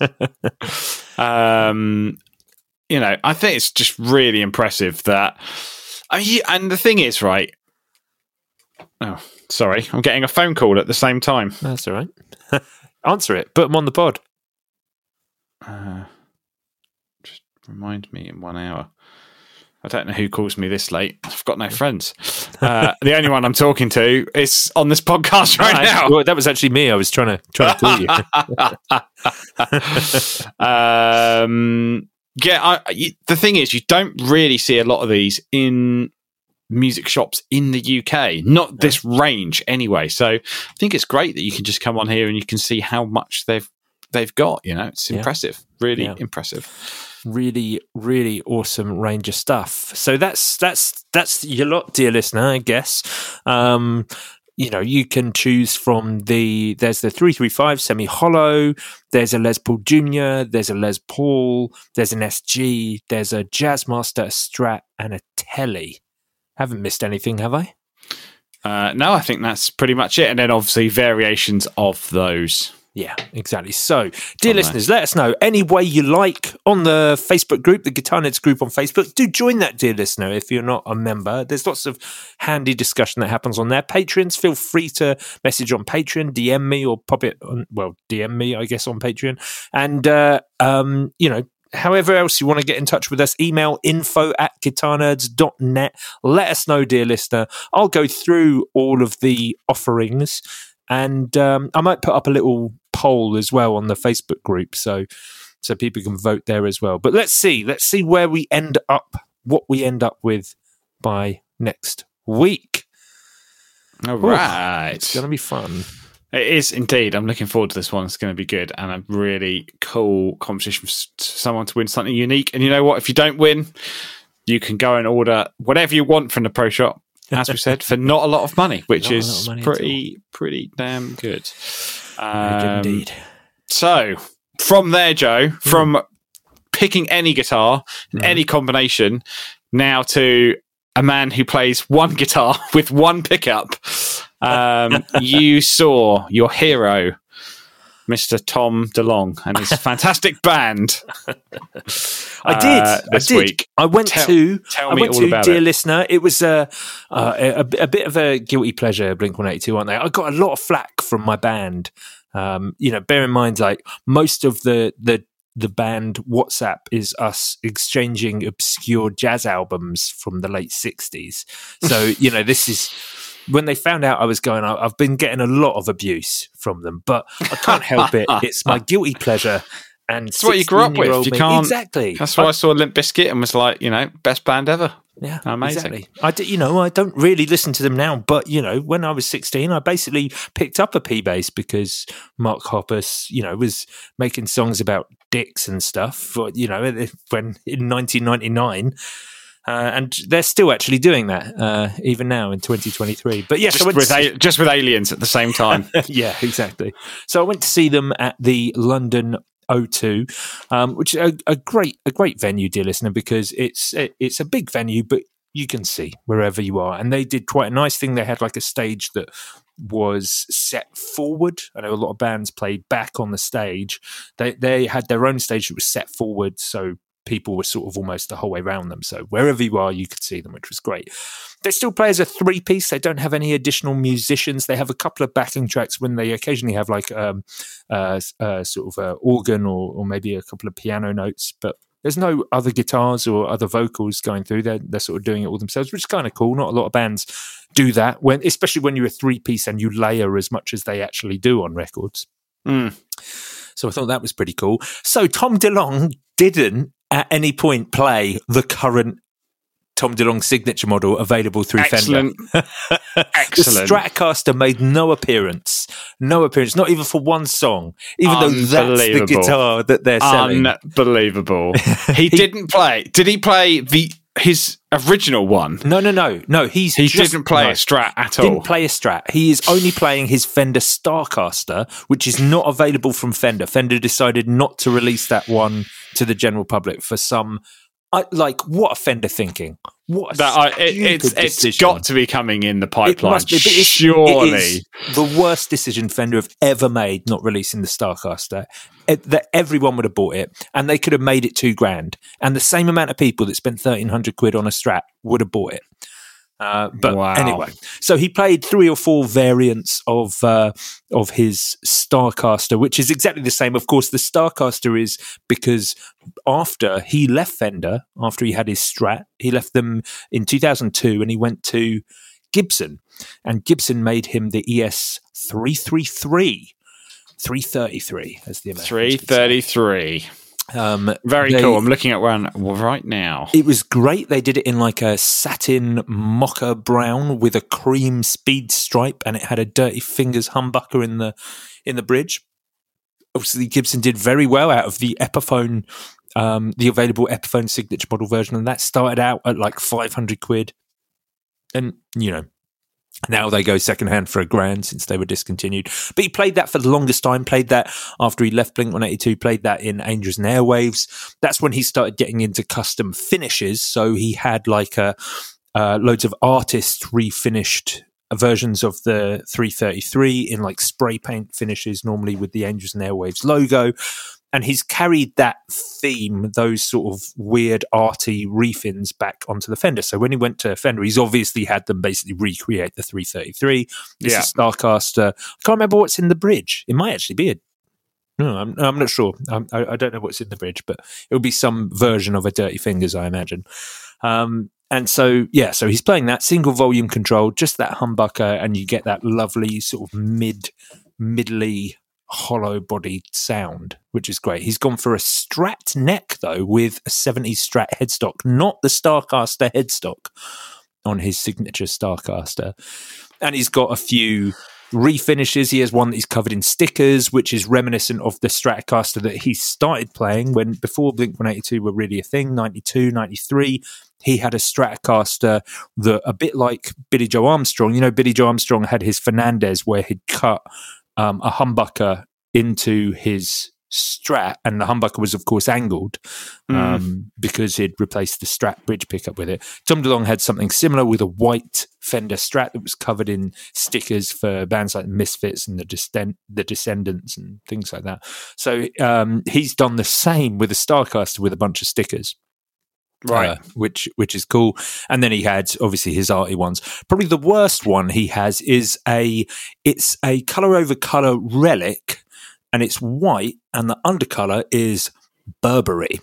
um, you know, I think it's just really impressive that. I mean, and the thing is, right? Oh, sorry, I'm getting a phone call at the same time. That's all right. Answer it. Put them on the pod. Uh, just remind me in one hour. I don't know who calls me this late. I've got no friends. Uh, the only one I'm talking to is on this podcast right no, now. Well, that was actually me. I was trying to trying to call you. um, yeah, I, you, the thing is, you don't really see a lot of these in music shops in the U K. Not this range, anyway. So I think it's great that you can just come on here and you can see how much they've they've got. You know, it's impressive. Yeah. Really yeah. impressive. Really, really awesome range of stuff. So that's that's that's your lot, dear listener, I guess. Um, you know, you can choose from the there's the three thirty-five semi-hollow, there's a Les Paul Junior, there's a Les Paul, there's an S G, there's a Jazzmaster, a Strat, and a Tele. Haven't missed anything, have I? Uh, no, I think that's pretty much it. And then obviously variations of those. Yeah, exactly. So, dear listeners, let us know any way you like on the Facebook group, the Guitar Nerds group on Facebook. Do join that, dear listener, if you're not a member. There's lots of handy discussion that happens on there. Patrons, feel free to message on Patreon, D M me or pop it on, well, D M me, I guess, on Patreon. And, uh, um, you know, however else you want to get in touch with us, email info at guitar nerds dot net. Let us know, dear listener. I'll go through all of the offerings. And um, I might put up a little poll as well on the Facebook group, so so people can vote there as well. But let's see, let's see where we end up, what we end up with by next week. All right, Ooh, it's going to be fun. It is indeed. I'm looking forward to this one. It's going to be good and a really cool competition for someone to win something unique. And you know what? If you don't win, you can go and order whatever you want from the Pro Shop. As we said, for not a lot of money, which not is money pretty, pretty damn good. Um, Indeed. So, from there, Joe, from mm. picking any guitar, mm. any combination, now to a man who plays one guitar with one pickup. Um, you saw your hero, Mister Tom DeLonge, and his fantastic band. I did. Uh, this I did. week. I went tell, to. Tell I me went all to, about dear it. listener. It was uh, uh, a, a bit of a guilty pleasure. Blink one eighty-two, aren't they? I got a lot of flack from my band. Um, you know, bear in mind, like most of the the the band WhatsApp is us exchanging obscure jazz albums from the late sixties. So you know, this is. When they found out I was going, I've been getting a lot of abuse from them, but I can't help it. It's my guilty pleasure. And it's what you grew up with. You can't exactly. That's why I, I saw Limp Bizkit and was like, you know, best band ever. Yeah, amazing. Exactly. I do, you know, I don't really listen to them now, but you know, when I was sixteen, I basically picked up a P bass because Mark Hoppus, you know, was making songs about dicks and stuff. For, you know, when in nineteen ninety-nine. Uh, and they're still actually doing that uh, even now in twenty twenty-three. But yes, just, with a- just with aliens at the same time. Yeah, exactly. So I went to see them at the London O two, um, which is a, a great a great venue, dear listener, because it's it, it's a big venue, but you can see wherever you are. And they did quite a nice thing. They had like a stage that was set forward. I know a lot of bands played back on the stage. They they had their own stage that was set forward, so people were sort of almost the whole way around them. So wherever you are, you could see them, which was great. They still play as a three-piece. They don't have any additional musicians. They have a couple of backing tracks when they occasionally have like um, uh, uh, sort of uh, organ or, or maybe a couple of piano notes, but there's no other guitars or other vocals going through. They're, they're sort of doing it all themselves, which is kind of cool. Not a lot of bands do that, when, especially when you're a three-piece and you layer as much as they actually do on records. Mm. So I thought that was pretty cool. So Tom DeLonge didn't at any point play the current Tom DeLonge signature model available through Excellent. Fender. Excellent. The Stratocaster made no appearance. No appearance, not even for one song, even though that's the guitar that they're selling. Unbelievable. He didn't play. Did he play the his original one? No, no, no. No, he's he just, didn't play no, a Strat at all. Didn't play a Strat. He is only playing his Fender Starcaster, which is not available from Fender. Fender decided not to release that one to the general public for some... I, like, what a Fender thinking. What a that, I, it, it's decision. It's got to be coming in the pipeline. It must be, but it's, surely. It is the worst decision Fender have ever made, not releasing the Starcaster. It, that everyone would have bought it, and they could have made it two grand. And the same amount of people that spent thirteen hundred quid on a Strat would have bought it. Uh, but wow. anyway, so he played three or four variants of uh, of his Starcaster, which is exactly the same. Of course, the Starcaster is because after he left Fender, after he had his Strat, he left them in two thousand two and he went to Gibson. And Gibson made him the E S three thirty-three. three thirty-three as the Americans three thirty-three. Um, Very they, cool. I'm looking at one right now. It was great. They did it in like a satin mocha brown with a cream speed stripe, and it had a Dirty Fingers humbucker in the in the bridge. Obviously, Gibson did very well out of the Epiphone, um, the available Epiphone signature model version, and that started out at like five hundred quid. And you know, now they go secondhand for a grand since they were discontinued. But he played that for the longest time, played that after he left Blink one eighty-two, played that in Angels and Airwaves. That's when he started getting into custom finishes. So he had like a, uh, loads of artist refinished versions of the three thirty-three in like spray paint finishes, normally with the Angels and Airwaves logo. And he's carried that theme, those sort of weird arty refins, back onto the Fender. So when he went to Fender, he's obviously had them basically recreate the three thirty-three. This yeah. is Starcaster. I can't remember what's in the bridge. It might actually be a... No, I'm, I'm not sure. I'm, I, I don't know what's in the bridge, but it will be some version of a Dirty Fingers, I imagine. Um, and so, yeah, so he's playing that single volume control, just that humbucker, and you get that lovely sort of mid, middly, hollow bodied sound, which is great. He's gone for a Strat neck though, with a seventies Strat headstock, not the Starcaster headstock on his signature Starcaster. And he's got a few refinishes. He has one that he's covered in stickers, which is reminiscent of the Stratocaster that he started playing when before Blink one eighty-two were really a thing, ninety-two, ninety-three. He had a Stratocaster that, a bit like Billy Joe Armstrong, you know, Billy Joe Armstrong had his Fernandez where he'd cut Um, a humbucker into his Strat, and the humbucker was, of course, angled um, mm. because he'd replaced the Strat bridge pickup with it. Tom DeLonge had something similar with a white Fender Strat that was covered in stickers for bands like Misfits and the, Descend- the Descendants and things like that. So um, he's done the same with a Starcaster with a bunch of stickers. Right, uh, which which is cool. And then he had obviously his arty ones. Probably the worst one he has is a it's a color over color Relic, and it's white, and the undercolor is Burberry.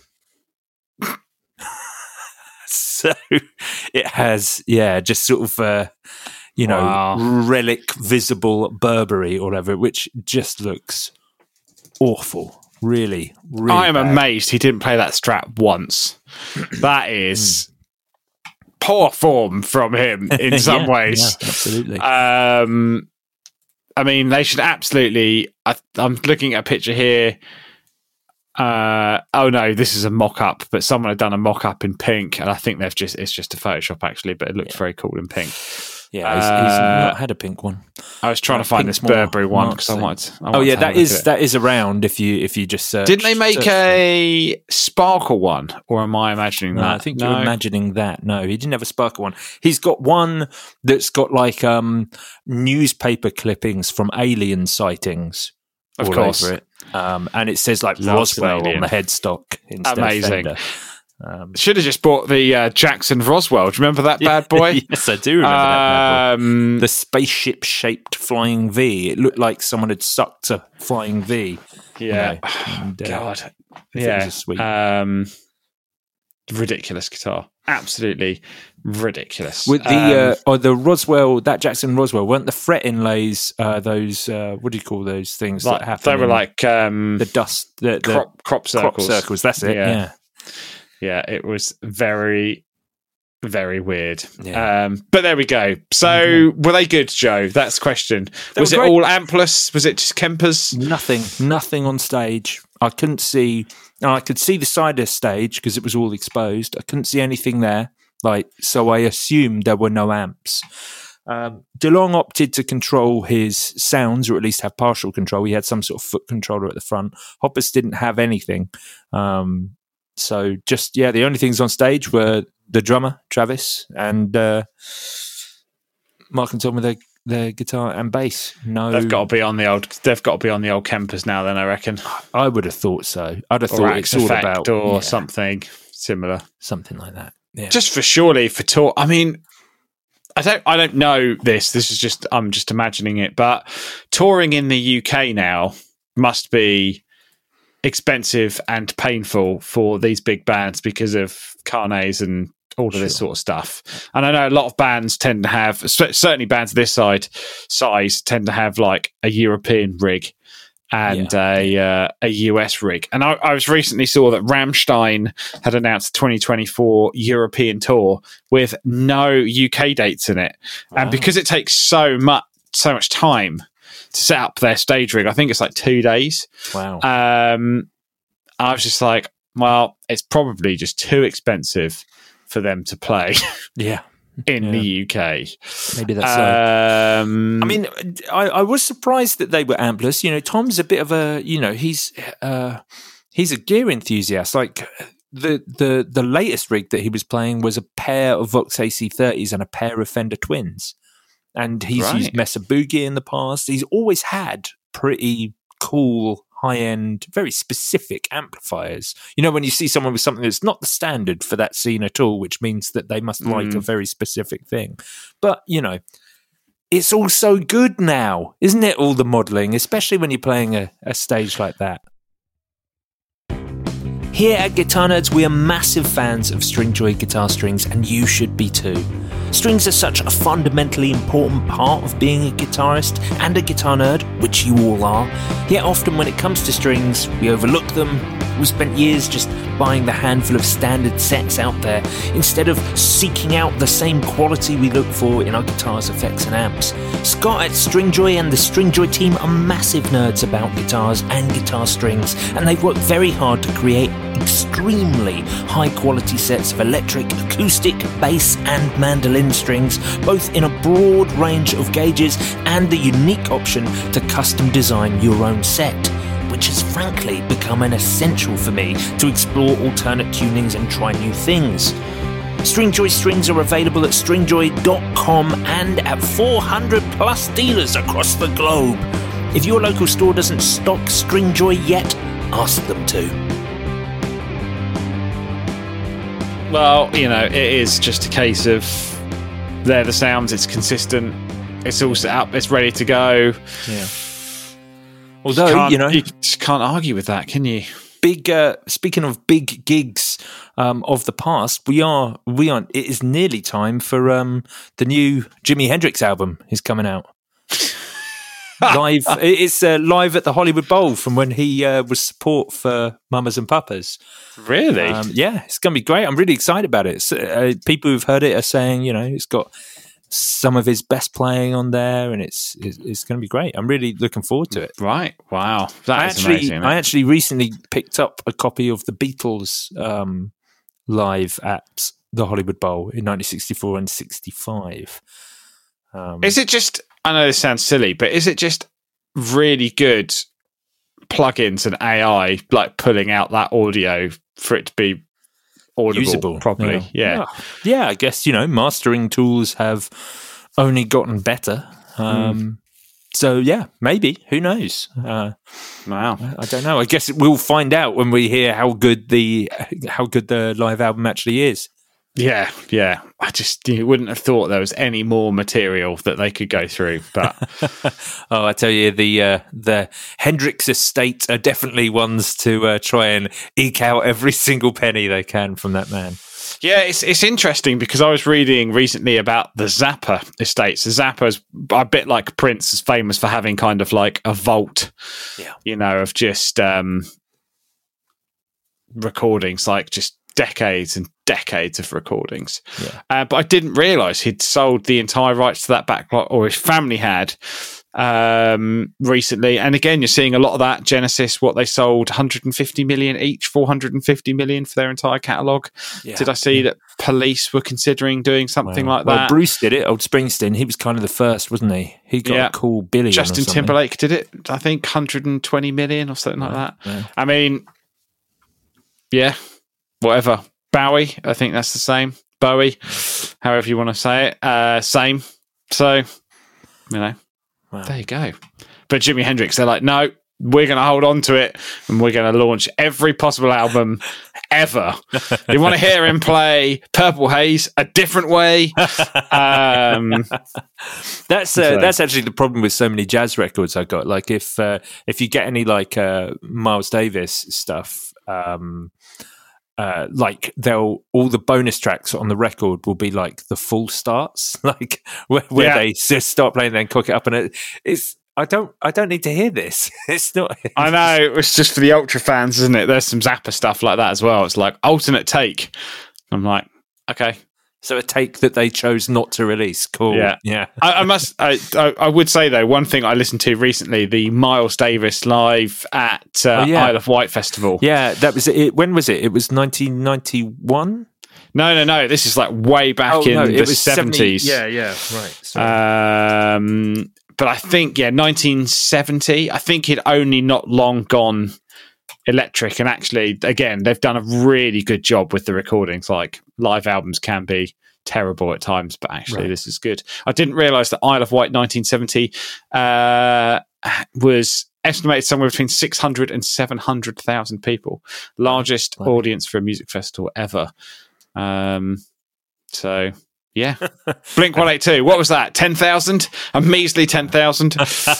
So it has, yeah, just sort of, uh, you know, wow. Relic visible Burberry or whatever, which just looks awful. Really, really I am bad. amazed he didn't play that Strat once. That is poor form from him in some yeah, ways. Yeah, absolutely. Um, I mean, they should absolutely. I, I'm looking at a picture here. Uh, oh no, this is a mock-up, but someone had done a mock-up in pink, and I think they've just it's just a Photoshop actually, but it looked yeah. very cool in pink. Yeah, he's, he's uh, not had a pink one. I was trying uh, to find this Burberry one because I wanted. I wanted oh yeah, to that is that is around if you if you just search. Didn't they make a Sparkle one, or am I imagining no, that? I think no. you're imagining that. No, he didn't have a Sparkle one. He's got one that's got like um, newspaper clippings from alien sightings. Of all course, over it. Um, and it says like Loves Roswell on the headstock instead Amazing. of Fender. Um, Should have just bought the uh, Jackson Roswell. Do you remember that bad boy? Yes, I do remember um, that bad boy. The spaceship-shaped flying V. It looked like someone had sucked a flying V. Yeah. You know, and, uh, God. Yeah. Sweet. Um, ridiculous guitar. Absolutely ridiculous. With the um, uh, or the Roswell, that Jackson Roswell, weren't the fret inlays uh, those? Uh, what do you call those things like, that happen? They were like um, the dust, the, the crop, crop circles. Crop circles. That's it. Yeah. yeah. Yeah, it was very, very weird. Yeah. Um, but there we go. So, mm-hmm. were they good, Joe? That's the question. They was it great. all ampless? Was it just Kempers? Nothing. Nothing on stage. I couldn't see. I could see the side of stage because it was all exposed. I couldn't see anything there. Like, so I assumed there were no amps. Um, DeLonge opted to control his sounds, or at least have partial control. He had some sort of foot controller at the front. Hoppus didn't have anything. Um, So just, yeah, the only things on stage were the drummer, Travis, and uh, Mark and Tom with their, their guitar and bass. No, They've got to be on the old, they've got to be on the old Kempers now then, I reckon. I would have thought so. I'd have or thought it's all about... Or yeah, something similar. Something like that. Yeah. Just for surely for tour. I mean, I don't, I don't know this. This is just, I'm just imagining it, but touring in the U K now must be expensive and painful for these big bands because of carnets and all of sure. this sort of stuff. And I know a lot of bands tend to have, certainly bands this side size tend to have like a European rig and yeah. a uh, a U S rig. And I, I was recently saw that Rammstein had announced a twenty twenty-four European tour with no U K dates in it. Wow. And because it takes so much so much time to set up their stage rig, I think it's like two days. Wow. Um, I was just like, well, it's probably just too expensive for them to play. Yeah. In yeah. the U K. Maybe that's so. Um, I mean, I, I was surprised that they were ampless. You know, Tom's a bit of a, you know, he's uh, he's a gear enthusiast. Like the the the latest rig that he was playing was a pair of Vox A C thirties and a pair of Fender Twins. And he's right. used Mesa Boogie in the past. He's always had pretty cool, high-end, very specific amplifiers. You know, when you see someone with something that's not the standard for that scene at all, which means that they must mm. like a very specific thing. But, you know, it's all so good now, isn't it, all the modelling, especially when you're playing a, a stage like that. Here at Guitar Nerds, we are massive fans of Stringjoy guitar strings, and you should be too. Strings are such a fundamentally important part of being a guitarist and a guitar nerd, which you all are. Yet often when it comes to strings, we overlook them. We spent years just buying the handful of standard sets out there, instead of seeking out the same quality we look for in our guitars, effects and amps. Scott at Stringjoy and the Stringjoy team are massive nerds about guitars and guitar strings, and they've worked very hard to create extremely high quality sets of electric, acoustic, bass and mandolin strings, both in a broad range of gauges and the unique option to custom design your own set. We're which has frankly become an essential for me to explore alternate tunings and try new things. Stringjoy strings are available at stringjoy dot com and at four hundred plus dealers across the globe. If your local store doesn't stock Stringjoy yet, ask them to. Well, you know, it is just a case of they're the sounds, it's consistent, it's all set up, it's ready to go. Yeah. Although, you, you know, you just can't argue with that, can you? Big. Uh, speaking of big gigs um, of the past, we are we are. It is nearly time for um, the new Jimi Hendrix album is coming out. Live, it's uh, live at the Hollywood Bowl from when he uh, was support for Mamas and Papas. Really? Um, yeah, it's going to be great. I'm really excited about it. So, uh, people who've heard it are saying, you know, it's got some of his best playing on there, and it's it's, it's going to be great. I'm really looking forward to it. Right? Wow, that I is actually, amazing. I actually recently picked up a copy of the Beatles um, live at the Hollywood Bowl in nineteen sixty-four and sixty-five. Um, is it just? I know this sounds silly, but is it just really good plugins and A I like pulling out that audio for it to be audible usable properly? Yeah. Yeah. yeah, yeah. I guess you know mastering tools have only gotten better. Um, mm. So yeah, maybe. Who knows? Uh, wow, I don't know. I guess we'll find out when we hear how good the how good the live album actually is. Yeah, yeah. I just you wouldn't have thought there was any more material that they could go through. But oh, I tell you, the uh, the Hendrix estate are definitely ones to uh, try and eke out every single penny they can from that man. Yeah, it's it's interesting because I was reading recently about the Zappa estates. The Zappa's a bit like Prince, is famous for having kind of like a vault, yeah, you know, of just um, recordings, like just decades and decades of recordings. Yeah. Uh, but I didn't realise he'd sold the entire rights to that backlog, or his family had um, recently. And again, you're seeing a lot of that. Genesis, what they sold, one hundred fifty million each, four hundred fifty million for their entire catalogue. Yeah. Did I see yeah. that Police were considering doing something well, like that? Well, Bruce did it. Old Springsteen, he was kind of the first, wasn't he? He got yeah. a cool billion. Justin Timberlake did it, I think, one hundred twenty million or something like that. Yeah. I mean, yeah. Whatever. Bowie, I think that's the same. Bowie, however you want to say it. Uh, same. So, you know, wow. There you go. But Jimi Hendrix, they're like, no, we're going to hold on to it and we're going to launch every possible album ever. You want to hear him play Purple Haze a different way? Um, that's uh, that's actually the problem with so many jazz records I got. Like if uh, if you get any like uh, Miles Davis stuff, um, Uh, like they'll all the bonus tracks on the record will be like the full starts, like where, where yeah. they just start playing, then cook it up, and it, it's I don't I don't need to hear this. It's not. It's I know it's just for the ultra fans, isn't it? There's some Zappa stuff like that as well. It's like alternate take. I'm like, okay. So a take that they chose not to release. Cool. Yeah, yeah. I, I must. I, I, I would say though, one thing I listened to recently, the Miles Davis live at uh, oh, yeah. Isle of Wight Festival. Yeah, that was it. When was it? It was nineteen ninety-one. No, no, no. This is like way back oh, in no, the seventies. Yeah, yeah, right. Sorry. Um, but I think yeah, nineteen seventy. I think he'd only not long gone electric, and actually, again, they've done a really good job with the recordings. Like live albums can be terrible at times, but actually, right. This is good. I didn't realise that Isle of Wight nineteen seventy uh, was estimated somewhere between six hundred and seven hundred thousand people, largest wow. audience for a music festival ever. Um, so. Yeah. Blink one eighty-two. What was that? ten thousand? A measly ten thousand.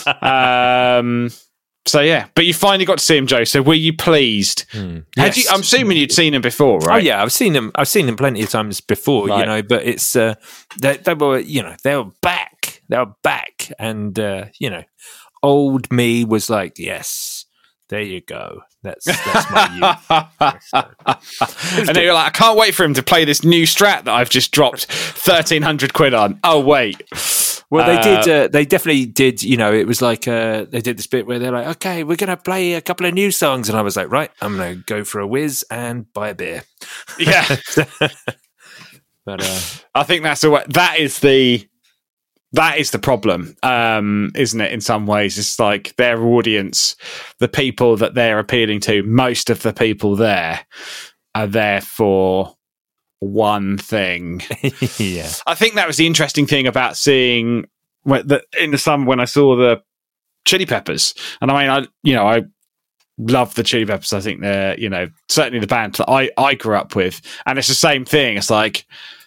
um, so, yeah. But you finally got to see him, Joe. So were you pleased? Mm. Yes. You, I'm assuming you'd seen him before, right? Oh, yeah. I've seen him. I've seen him plenty of times before, right. you know, but it's, uh, they, they were, you know, they were back. They were back. And, uh, you know, old me was like, yes, there you go. That's, that's my youth. And then you're like, I can't wait for him to play this new Strat that I've just dropped thirteen hundred quid on. Oh, wait. Well, they uh, did. Uh, they definitely did. You know, it was like uh, they did this bit where they're like, okay, we're going to play a couple of new songs. And I was like, right, I'm going to go for a whiz and buy a beer. Yeah. But uh, I think that's the way. That is the That is the problem, um, isn't it? In some ways, it's like their audience, the people that they're appealing to, most of the people there are there for one thing. Yeah. I think that was the interesting thing about seeing when, the, in the summer when I saw the Chili Peppers. And I mean, I, you know, I love the Chili Peppers. I think they're, you know, certainly the band that I, I grew up with. And it's the same thing. It's like,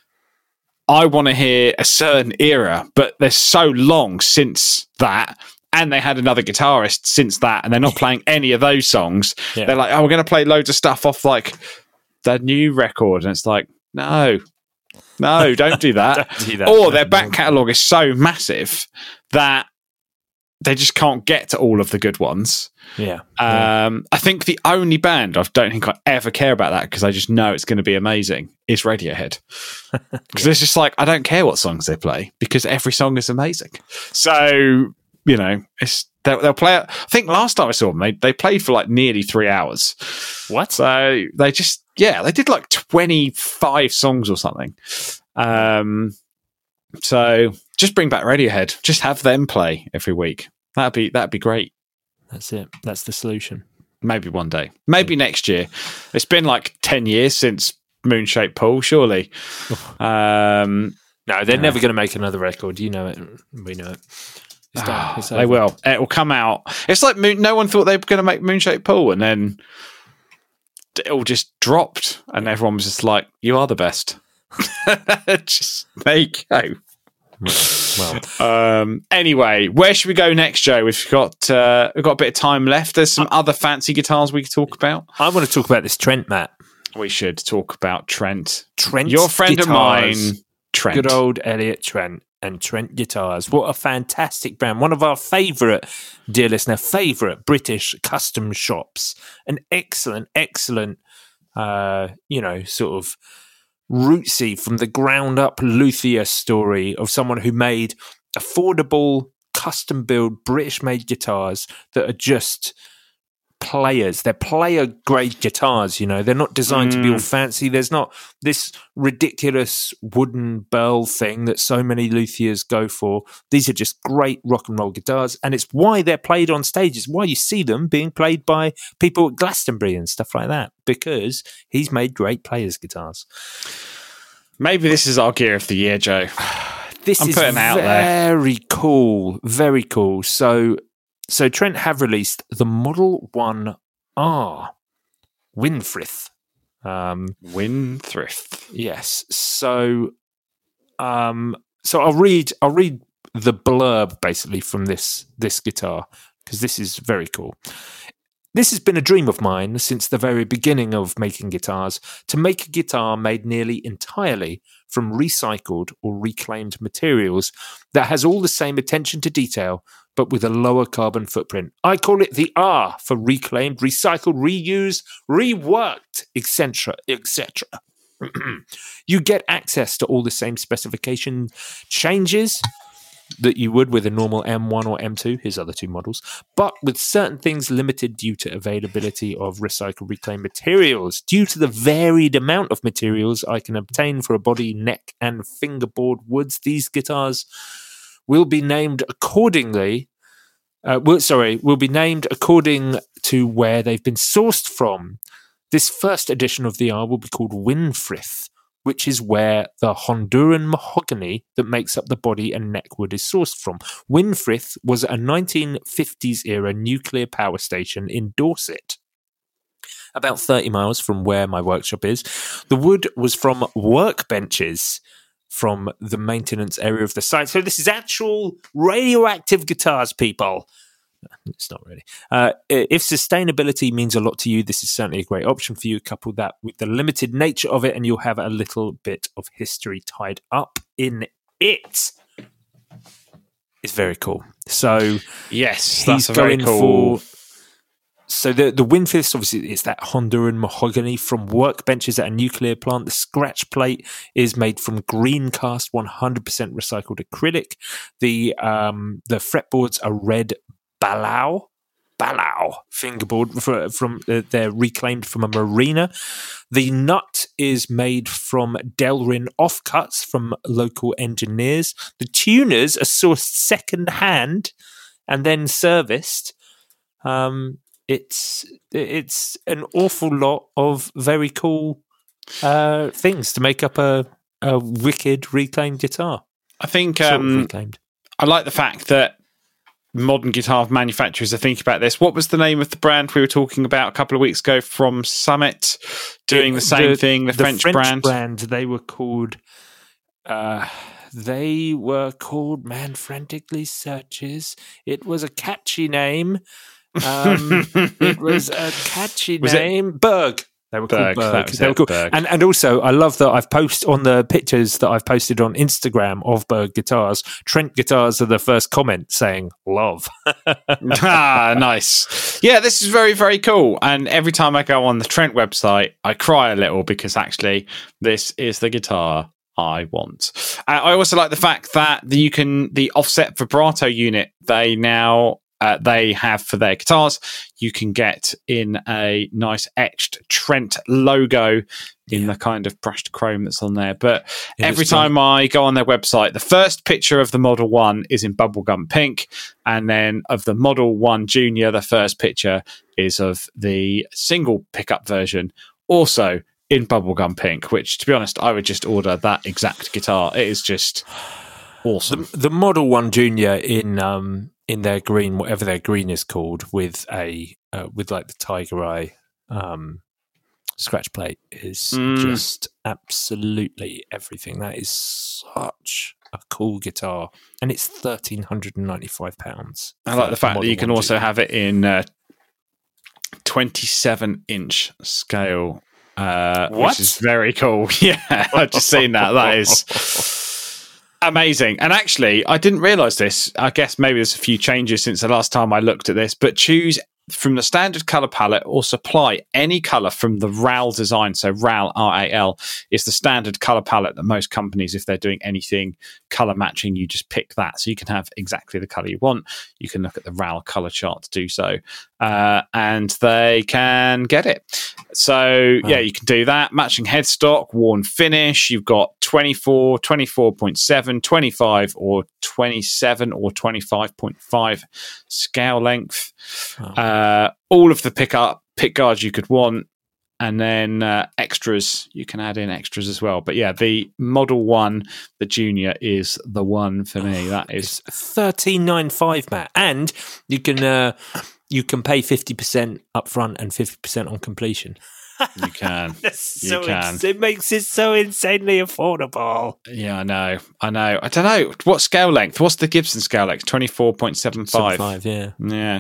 I want to hear a certain era, but they're so long since that. And they had another guitarist since that, and they're not playing any of those songs. Yeah. They're like, oh, we're going to play loads of stuff off like the new record. And it's like, no, no, don't do that. Don't do that. Or their back catalogue is so massive that they just can't get to all of the good ones. Yeah. Um, I think the only band I don't think I ever care about that because I just know it's going to be amazing is Radiohead. Because yeah. It's just like, I don't care what songs they play because every song is amazing. So, you know, it's they'll, they'll play it. I think last time I saw them, they, they played for like nearly three hours. What? So they just, yeah, they did like twenty-five songs or something. Um, so just bring back Radiohead. Just have them play every week. That'd be that'd be great. That's it. That's the solution. Maybe one day. Maybe next year. It's been like ten years since Moonshaped Pool, surely. um, no, they're uh, never going to make another record. You know it. We know it. It's done. It's they will. It will come out. It's like moon, no one thought they were going to make Moonshaped Pool, and then it all just dropped, and everyone was just like, "You are the best." Just there you go. Well, um, anyway, where should we go next, Joe? We've got uh, we've got a bit of time left. There's some I, other fancy guitars we could talk about. I want to talk about this Trent, Matt. We should talk about Trent. Trent, your friend guitars, of mine, Trent. Good old Elliot Trent and Trent Guitars. What a fantastic brand! One of our favourite, dear listener, favourite British custom shops. An excellent, excellent, uh, you know, sort of rootsy from the ground up luthier story of someone who made affordable custom build British made guitars that are just players. They're player grade guitars, you know. They're not designed mm. to be all fancy. There's not this ridiculous wooden bell thing that so many luthiers go for. These are just great rock and roll guitars, and it's why they're played on stages, why you see them being played by people at Glastonbury and stuff like that, because he's made great players guitars. Maybe this is our gear of the year, Joe. This I'm is putting out very there. cool, very cool. So So Trent have released the Model one R Winfrith. Um, Winfrith. Yes. So, um, so I'll read. I'll read the blurb basically from this this guitar because this is very cool. This has been a dream of mine since the very beginning of making guitars, to make a guitar made nearly entirely from recycled or reclaimed materials that has all the same attention to detail, but with a lower carbon footprint. I call it the R for reclaimed, recycled, reused, reworked, et cetera, et cetera. You get access to all the same specification changes that you would with a normal M one or M two, his other two models, but with certain things limited due to availability of recycled reclaimed materials. Due to the varied amount of materials I can obtain for a body, neck, and fingerboard woods, these guitars will be named accordingly. Uh, will, sorry, will be named according to where they've been sourced from. This first edition of the R will be called Winfrith, which is where the Honduran mahogany that makes up the body and neck wood is sourced from. Winfrith was a nineteen fifties era nuclear power station in Dorset, about thirty miles from where my workshop is. The wood was from workbenches from the maintenance area of the site. So this is actual radioactive guitars, people. It's not really. Uh, if sustainability means a lot to you, this is certainly a great option for you. Couple that with the limited nature of it, and you'll have a little bit of history tied up in it. It's very cool. So yes, he's that's going very cool. for. So the the Winfrith, obviously, it's that Honduran mahogany from workbenches at a nuclear plant. The scratch plate is made from green cast, one hundred percent recycled acrylic. The um the fretboards are red Balau, Balau fingerboard for, from uh, they're reclaimed from a marina. The nut is made from Delrin offcuts from local engineers. The tuners are sourced second hand and then serviced. Um, it's it's an awful lot of very cool uh, things to make up a, a wicked reclaimed guitar. I think Sort of um, reclaimed. I like the fact that modern guitar manufacturers are thinking about this. What was the name of the brand we were talking about a couple of weeks ago from Summit doing the same the, thing, the, the French, French brand? brand? They were called, uh, they were called, man, frantically searches. It was a catchy name. Um, it was a catchy Was name. It? Berg. They were Berg, called Berg. that was They it, were cool. Berg. And and also, I love that I've posted on the pictures that I've posted on Instagram of Berg guitars. Trent guitars are the first comment saying "love." Ah, nice. Yeah, this is very, very cool. And every time I go on the Trent website, I cry a little because actually, this is the guitar I want. Uh, I also like the fact that the, you can the offset vibrato unit they now. Uh, they have for their guitars, you can get in a nice etched Trent logo in yeah. the kind of brushed chrome that's on there. But it every time I go on their website, the first picture of the Model one is in bubblegum pink, and then of the Model one Junior, the first picture is of the single pickup version, also in bubblegum pink, which, to be honest, I would just order that exact guitar. It is just awesome. The, the Model one Junior in... Um in their green, whatever their green is called, with a uh, with like the tiger eye um, scratch plate is mm. just absolutely everything. That is such a cool guitar, and it's thirteen hundred and ninety five pounds. I like the fact that you can also have it in uh, twenty seven inch scale, uh, what? which is very cool. Yeah, I've just seen that. That is. Amazing. And actually, I didn't realise this. I guess maybe there's a few changes since the last time I looked at this, but choose from the standard colour palette or supply any colour from the R A L design. So R A L, R A L, is the standard colour palette that most companies, if they're doing anything colour matching, you just pick that. So you can have exactly the colour you want. You can look at the R A L colour chart to do so. Uh, and they can get it. So, yeah, you can do that. Matching headstock, worn finish. You've got twenty-four, twenty-four point seven, twenty-five, or twenty-seven or twenty-five point five scale length. Oh. Uh, all of the pickup, pick guards you could want. And then uh, extras, you can add in extras as well. But yeah, the Model one, the Junior, is the one for me. That is thirteen ninety-five, Matt. And you can... Uh, you can pay fifty percent up front and fifty percent on completion. You can. That's you so can. Ins- it makes it so insanely affordable. Yeah, I know. I know. I don't know. What scale length? What's the Gibson scale length? twenty-four point seven five. Five, yeah. Yeah.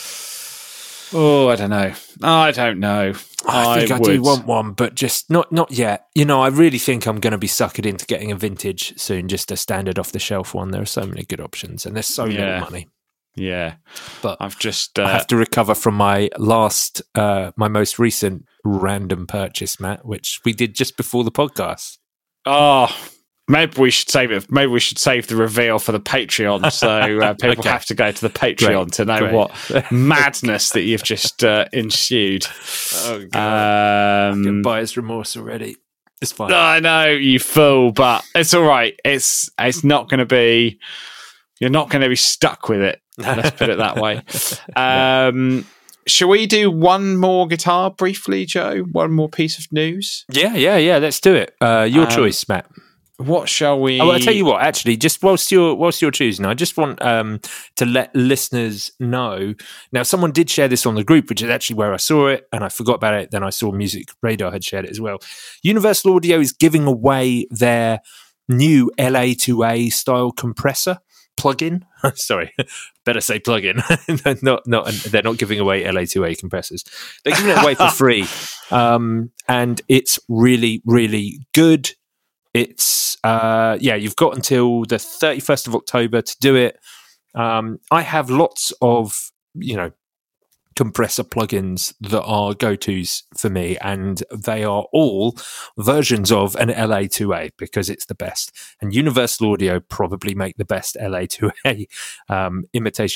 Oh, I don't know. I don't know. I think I, I do want one, but just not not yet. You know, I really think I'm going to be suckered into getting a vintage soon, just a standard off-the-shelf one. There are so many good options, and there's so yeah. little money. Yeah, but I've just uh, I have to recover from my last, uh, my most recent random purchase, Matt, which we did just before the podcast. Oh, maybe we should save it. Maybe we should save the reveal for the Patreon, so uh, people okay. have to go to the Patreon Great. to know Great. what madness that you've just uh, ensued. Oh God! Um, I get buyer's remorse already. It's fine. I know, you fool, but it's all right. It's it's not going to be. You're not going to be stuck with it. Let's put it that way. Um, shall we do one more guitar briefly, Joe? One more piece of news? Yeah, yeah, yeah. Let's do it. Uh, your um, choice, Matt. What shall we? Oh, well, I'll tell you what. Actually, just whilst you're whilst you're choosing, I just want um, to let listeners know. Now, someone did share this on the group, which is actually where I saw it, and I forgot about it. Then I saw Music Radar had shared it as well. Universal Audio is giving away their new L A two A style compressor plug-in. Sorry, better say plug-in. not, not, they're not giving away L A two A compressors. They're giving it away for free, um, and it's really, really good. It's uh, yeah, you've got until the thirty-first of October to do it. Um, I have lots of you know compressor plugins that are go-tos for me, and they are all versions of an L A two A because it's the best. And Universal Audio probably make the best L A two A um, imitation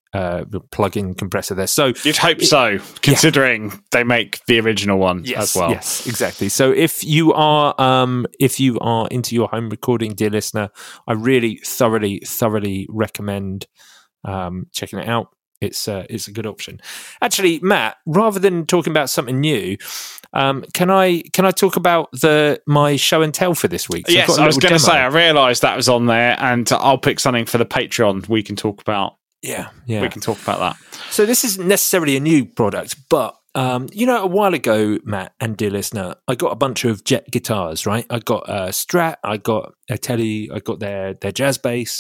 uh, plug-in compressor there. So you'd hope it, so, considering yeah. they make the original one yes, as well. Yes, exactly. So if you are um, if you are into your home recording, dear listener, I really thoroughly, thoroughly recommend um, checking it out. It's uh, it's a good option. Actually, Matt, rather than talking about something new, um, can I can I talk about the my show and tell for this week? So yes, I was going to say I realised that was on there, and I'll pick something for the Patreon. We can talk about. Yeah, yeah, we can talk about that. So this isn't necessarily a new product, but um, you know, a while ago, Matt and dear listener, I got a bunch of Jet guitars. Right, I got a Strat, I got a Tele, I got their their jazz bass,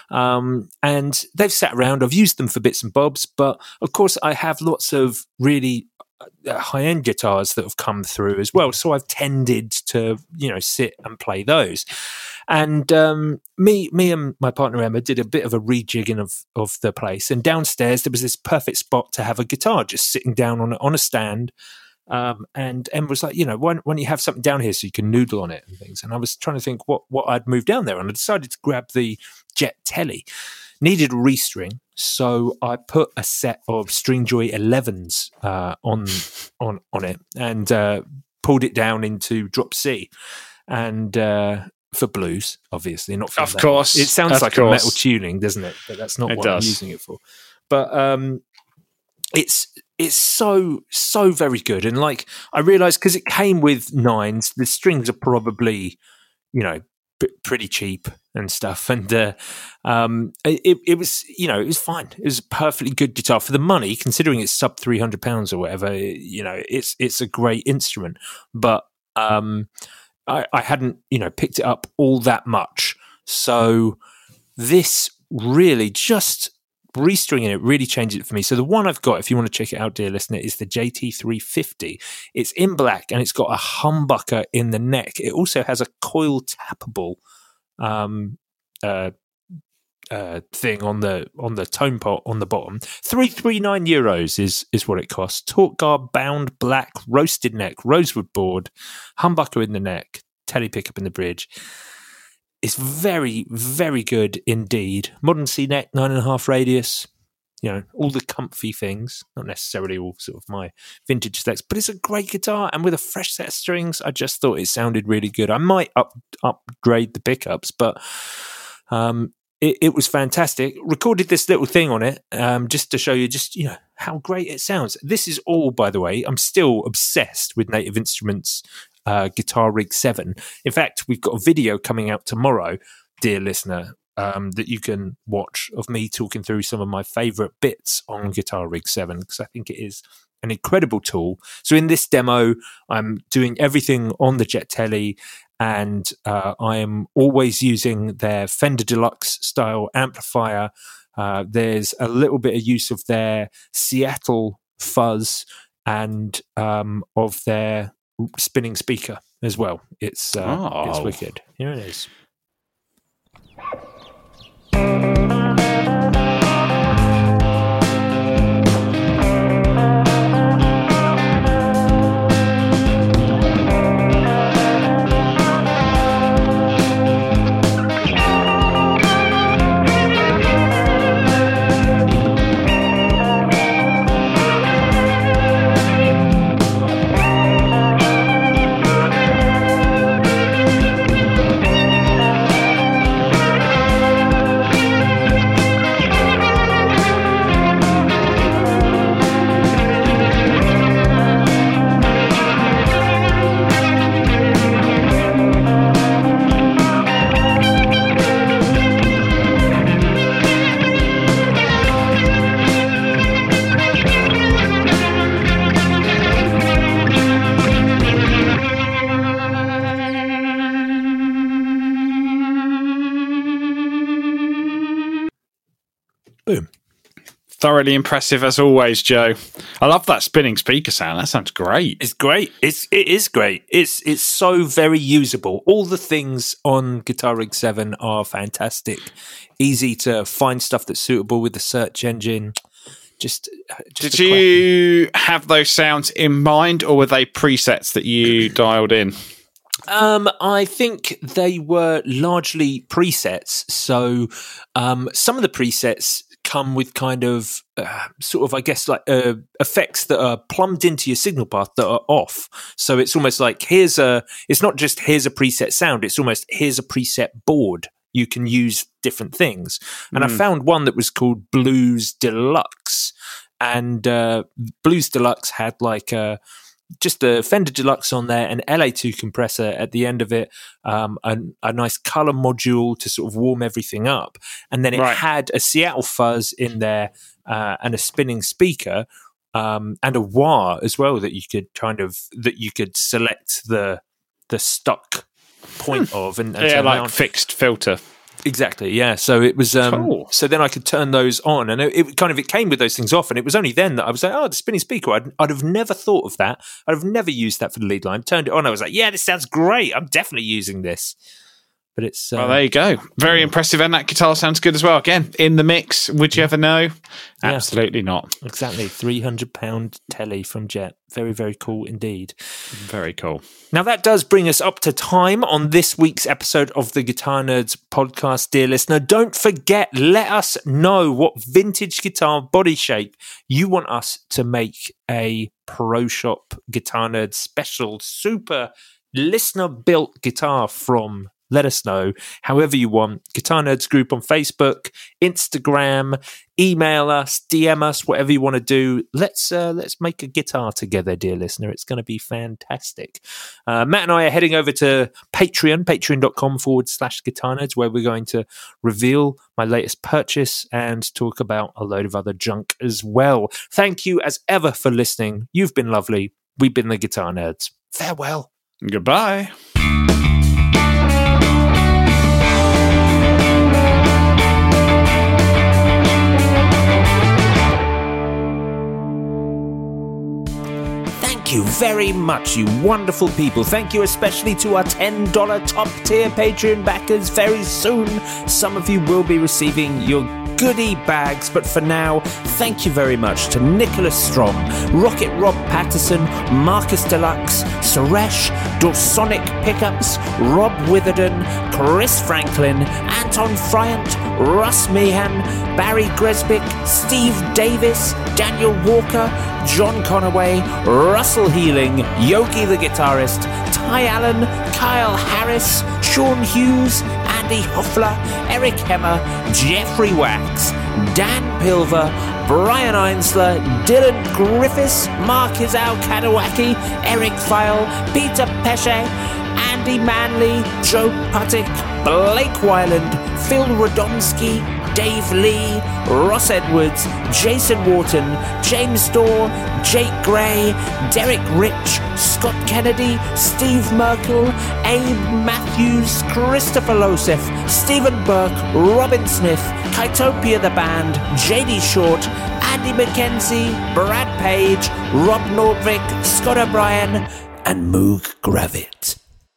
um, and they've sat around. I've used them for bits and bobs, but of course, I have lots of really high end guitars that have come through as well. So I've tended to, you know, sit and play those. And um, me, me and my partner Emma did a bit of a rejigging of of the place. And downstairs there was this perfect spot to have a guitar just sitting down on a, on a stand. Um, and Emma was like, you know, why, why don't you have something down here so you can noodle on it and things? And I was trying to think what what I'd move down there, and I decided to grab the Jet Tele. Needed a restring, so I put a set of Stringjoy elevens uh, on on on it and uh, pulled it down into drop C, and uh, for blues, obviously, not for of course. It sounds of like course. a metal tuning, doesn't it? But that's not it what does. I'm using it for. But um, it's it's so so very good, and like I realised because it came with nines, the strings are probably, you know, p- pretty cheap and stuff, and uh, um, it, it was, you know, it was fine. It was a perfectly good guitar for the money, considering it's sub three hundred pounds or whatever. You know, it's it's a great instrument, but um, I, I hadn't, you know, picked it up all that much. So this really just restringing it really changed it for me. So the one I've got, if you want to check it out, dear listener, is the J T three fifty. It's in black and it's got a humbucker in the neck. It also has a coil tappable um uh uh thing on the on the tone pot on the bottom. three hundred thirty-nine euros is is what it costs. Torque guard bound black, roasted neck, rosewood board, humbucker in the neck, tele pickup in the bridge. It's very, very good indeed. Modern C neck, nine and a half radius. You know, all the comfy things, not necessarily all sort of my vintage specs, but it's a great guitar. And with a fresh set of strings, I just thought it sounded really good. I might up upgrade the pickups, but um, it, it was fantastic. Recorded this little thing on it um, just to show you just, you know, how great it sounds. This is all, by the way, I'm still obsessed with Native Instruments uh, Guitar Rig seven. In fact, we've got a video coming out tomorrow, dear listener, Um, that you can watch of me talking through some of my favourite bits on Guitar Rig seven, because I think it is an incredible tool. So in this demo, I'm doing everything on the Jet Tele, and uh, I am always using their Fender Deluxe style amplifier. Uh, there's a little bit of use of their Seattle fuzz and um, of their spinning speaker as well. It's uh, oh. it's wicked. Here it is. Boom. Thoroughly impressive as always, Joe. I love that spinning speaker sound. That sounds great. It's great. It's it is great. It's it's so very usable. All the things on Guitar Rig seven are fantastic. Easy to find stuff that's suitable with the search engine. Just, just did you have those sounds in mind, or were they presets that you dialed in? Um, I think they were largely presets. So um, some of the presets come with kind of uh, sort of, I guess, like uh, effects that are plumbed into your signal path that are off. So it's almost like here's a, it's not just here's a preset sound, it's almost here's a preset board. You can use different things. And mm. I found one that was called Blues Deluxe. And uh, Blues Deluxe had like a, just a Fender Deluxe on there, an L A two compressor at the end of it, um, a, a nice color module to sort of warm everything up. And then it right. had a Seattle fuzz in there uh, and a spinning speaker um, and a wah as well that you could kind of, that you could select the the stuck point hmm. of. And, and yeah, like mount. fixed filter. Exactly, yeah. So it was. Um, cool. So then I could turn those on, and it, it kind of it came with those things off, and it was only then that I was like, "Oh, the spinning speaker." I'd, I'd have never thought of that. I'd have never used that for the lead line. Turned it on, I was like, "Yeah, this sounds great. I'm definitely using this." But it's. Uh, well, there you go. Very yeah. impressive, and that guitar sounds good as well. Again, in the mix. Would you ever know? Yeah. Absolutely not. Exactly, three hundred pound telly from Jet. Very, very cool indeed. Very cool. Now, that does bring us up to time on this week's episode of the Guitar Nerds podcast, dear listener. Don't forget, let us know what vintage guitar body shape you want us to make a Pro Shop Guitar Nerds special super listener-built guitar from. Let us know however you want. Guitar Nerds group on Facebook, Instagram, email us, D M us, whatever you want to do. Let's uh, let's make a guitar together, dear listener. It's going to be fantastic. Uh, Matt and I are heading over to Patreon, patreon.com forward slash Guitar Nerds, where we're going to reveal my latest purchase and talk about a load of other junk as well. Thank you as ever for listening. You've been lovely. We've been the Guitar Nerds. Farewell. Goodbye. Thank you very much, you wonderful people. Thank you especially to our ten dollars top tier Patreon backers. Very soon, some of you will be receiving your goodie bags, but for now, thank you very much to Nicholas Strom, Rocket Rob Patterson, Marcus Deluxe, Suresh, Dorsonic Pickups, Rob Witherden, Chris Franklin, Anton Fryant, Russ Meehan, Barry Gresbick, Steve Davis, Daniel Walker, John Conaway, Russell Healing, Yogi the Guitarist, Ty Allen, Kyle Harris, Sean Hughes, Andy Hoffler, Eric Hemmer, Jeffrey Wax, Dan Pilver, Brian Einsler, Dylan Griffiths, Mark Izal Kadawaki, Eric File, Peter Pesce, Andy Manley, Joe Puttick, Blake Wyland, Phil Radomski, Dave Lee, Ross Edwards, Jason Wharton, James Dorr, Jake Gray, Derek Rich, Scott Kennedy, Steve Merkel, Abe Matthews, Christopher Losef, Stephen Burke, Robin Smith, Kytopia the Band, J D Short, Andy McKenzie, Brad Page, Rob Nordvik, Scott O'Brien, and Moog Gravit.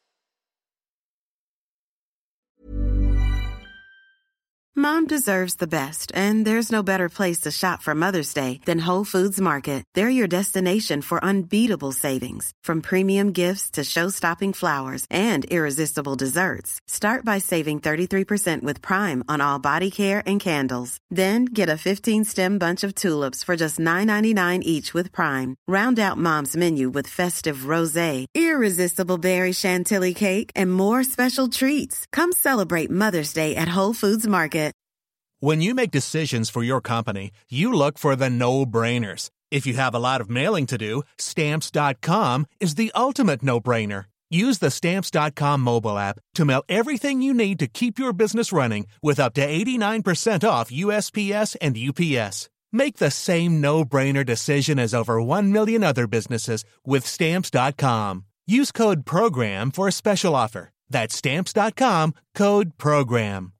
Mom deserves the best, and there's no better place to shop for Mother's Day than Whole Foods Market. They're your destination for unbeatable savings, from premium gifts to show-stopping flowers and irresistible desserts. Start by saving thirty-three percent with Prime on all body care and candles. Then get a fifteen-stem bunch of tulips for just nine ninety-nine each with Prime. Round out Mom's menu with festive rosé, irresistible berry chantilly cake, and more special treats. Come celebrate Mother's Day at Whole Foods Market. When you make decisions for your company, you look for the no-brainers. If you have a lot of mailing to do, Stamps dot com is the ultimate no-brainer. Use the Stamps dot com mobile app to mail everything you need to keep your business running with up to eighty-nine percent off U S P S and U P S. Make the same no-brainer decision as over one million other businesses with Stamps dot com. Use code PROGRAM for a special offer. That's Stamps dot com, code PROGRAM.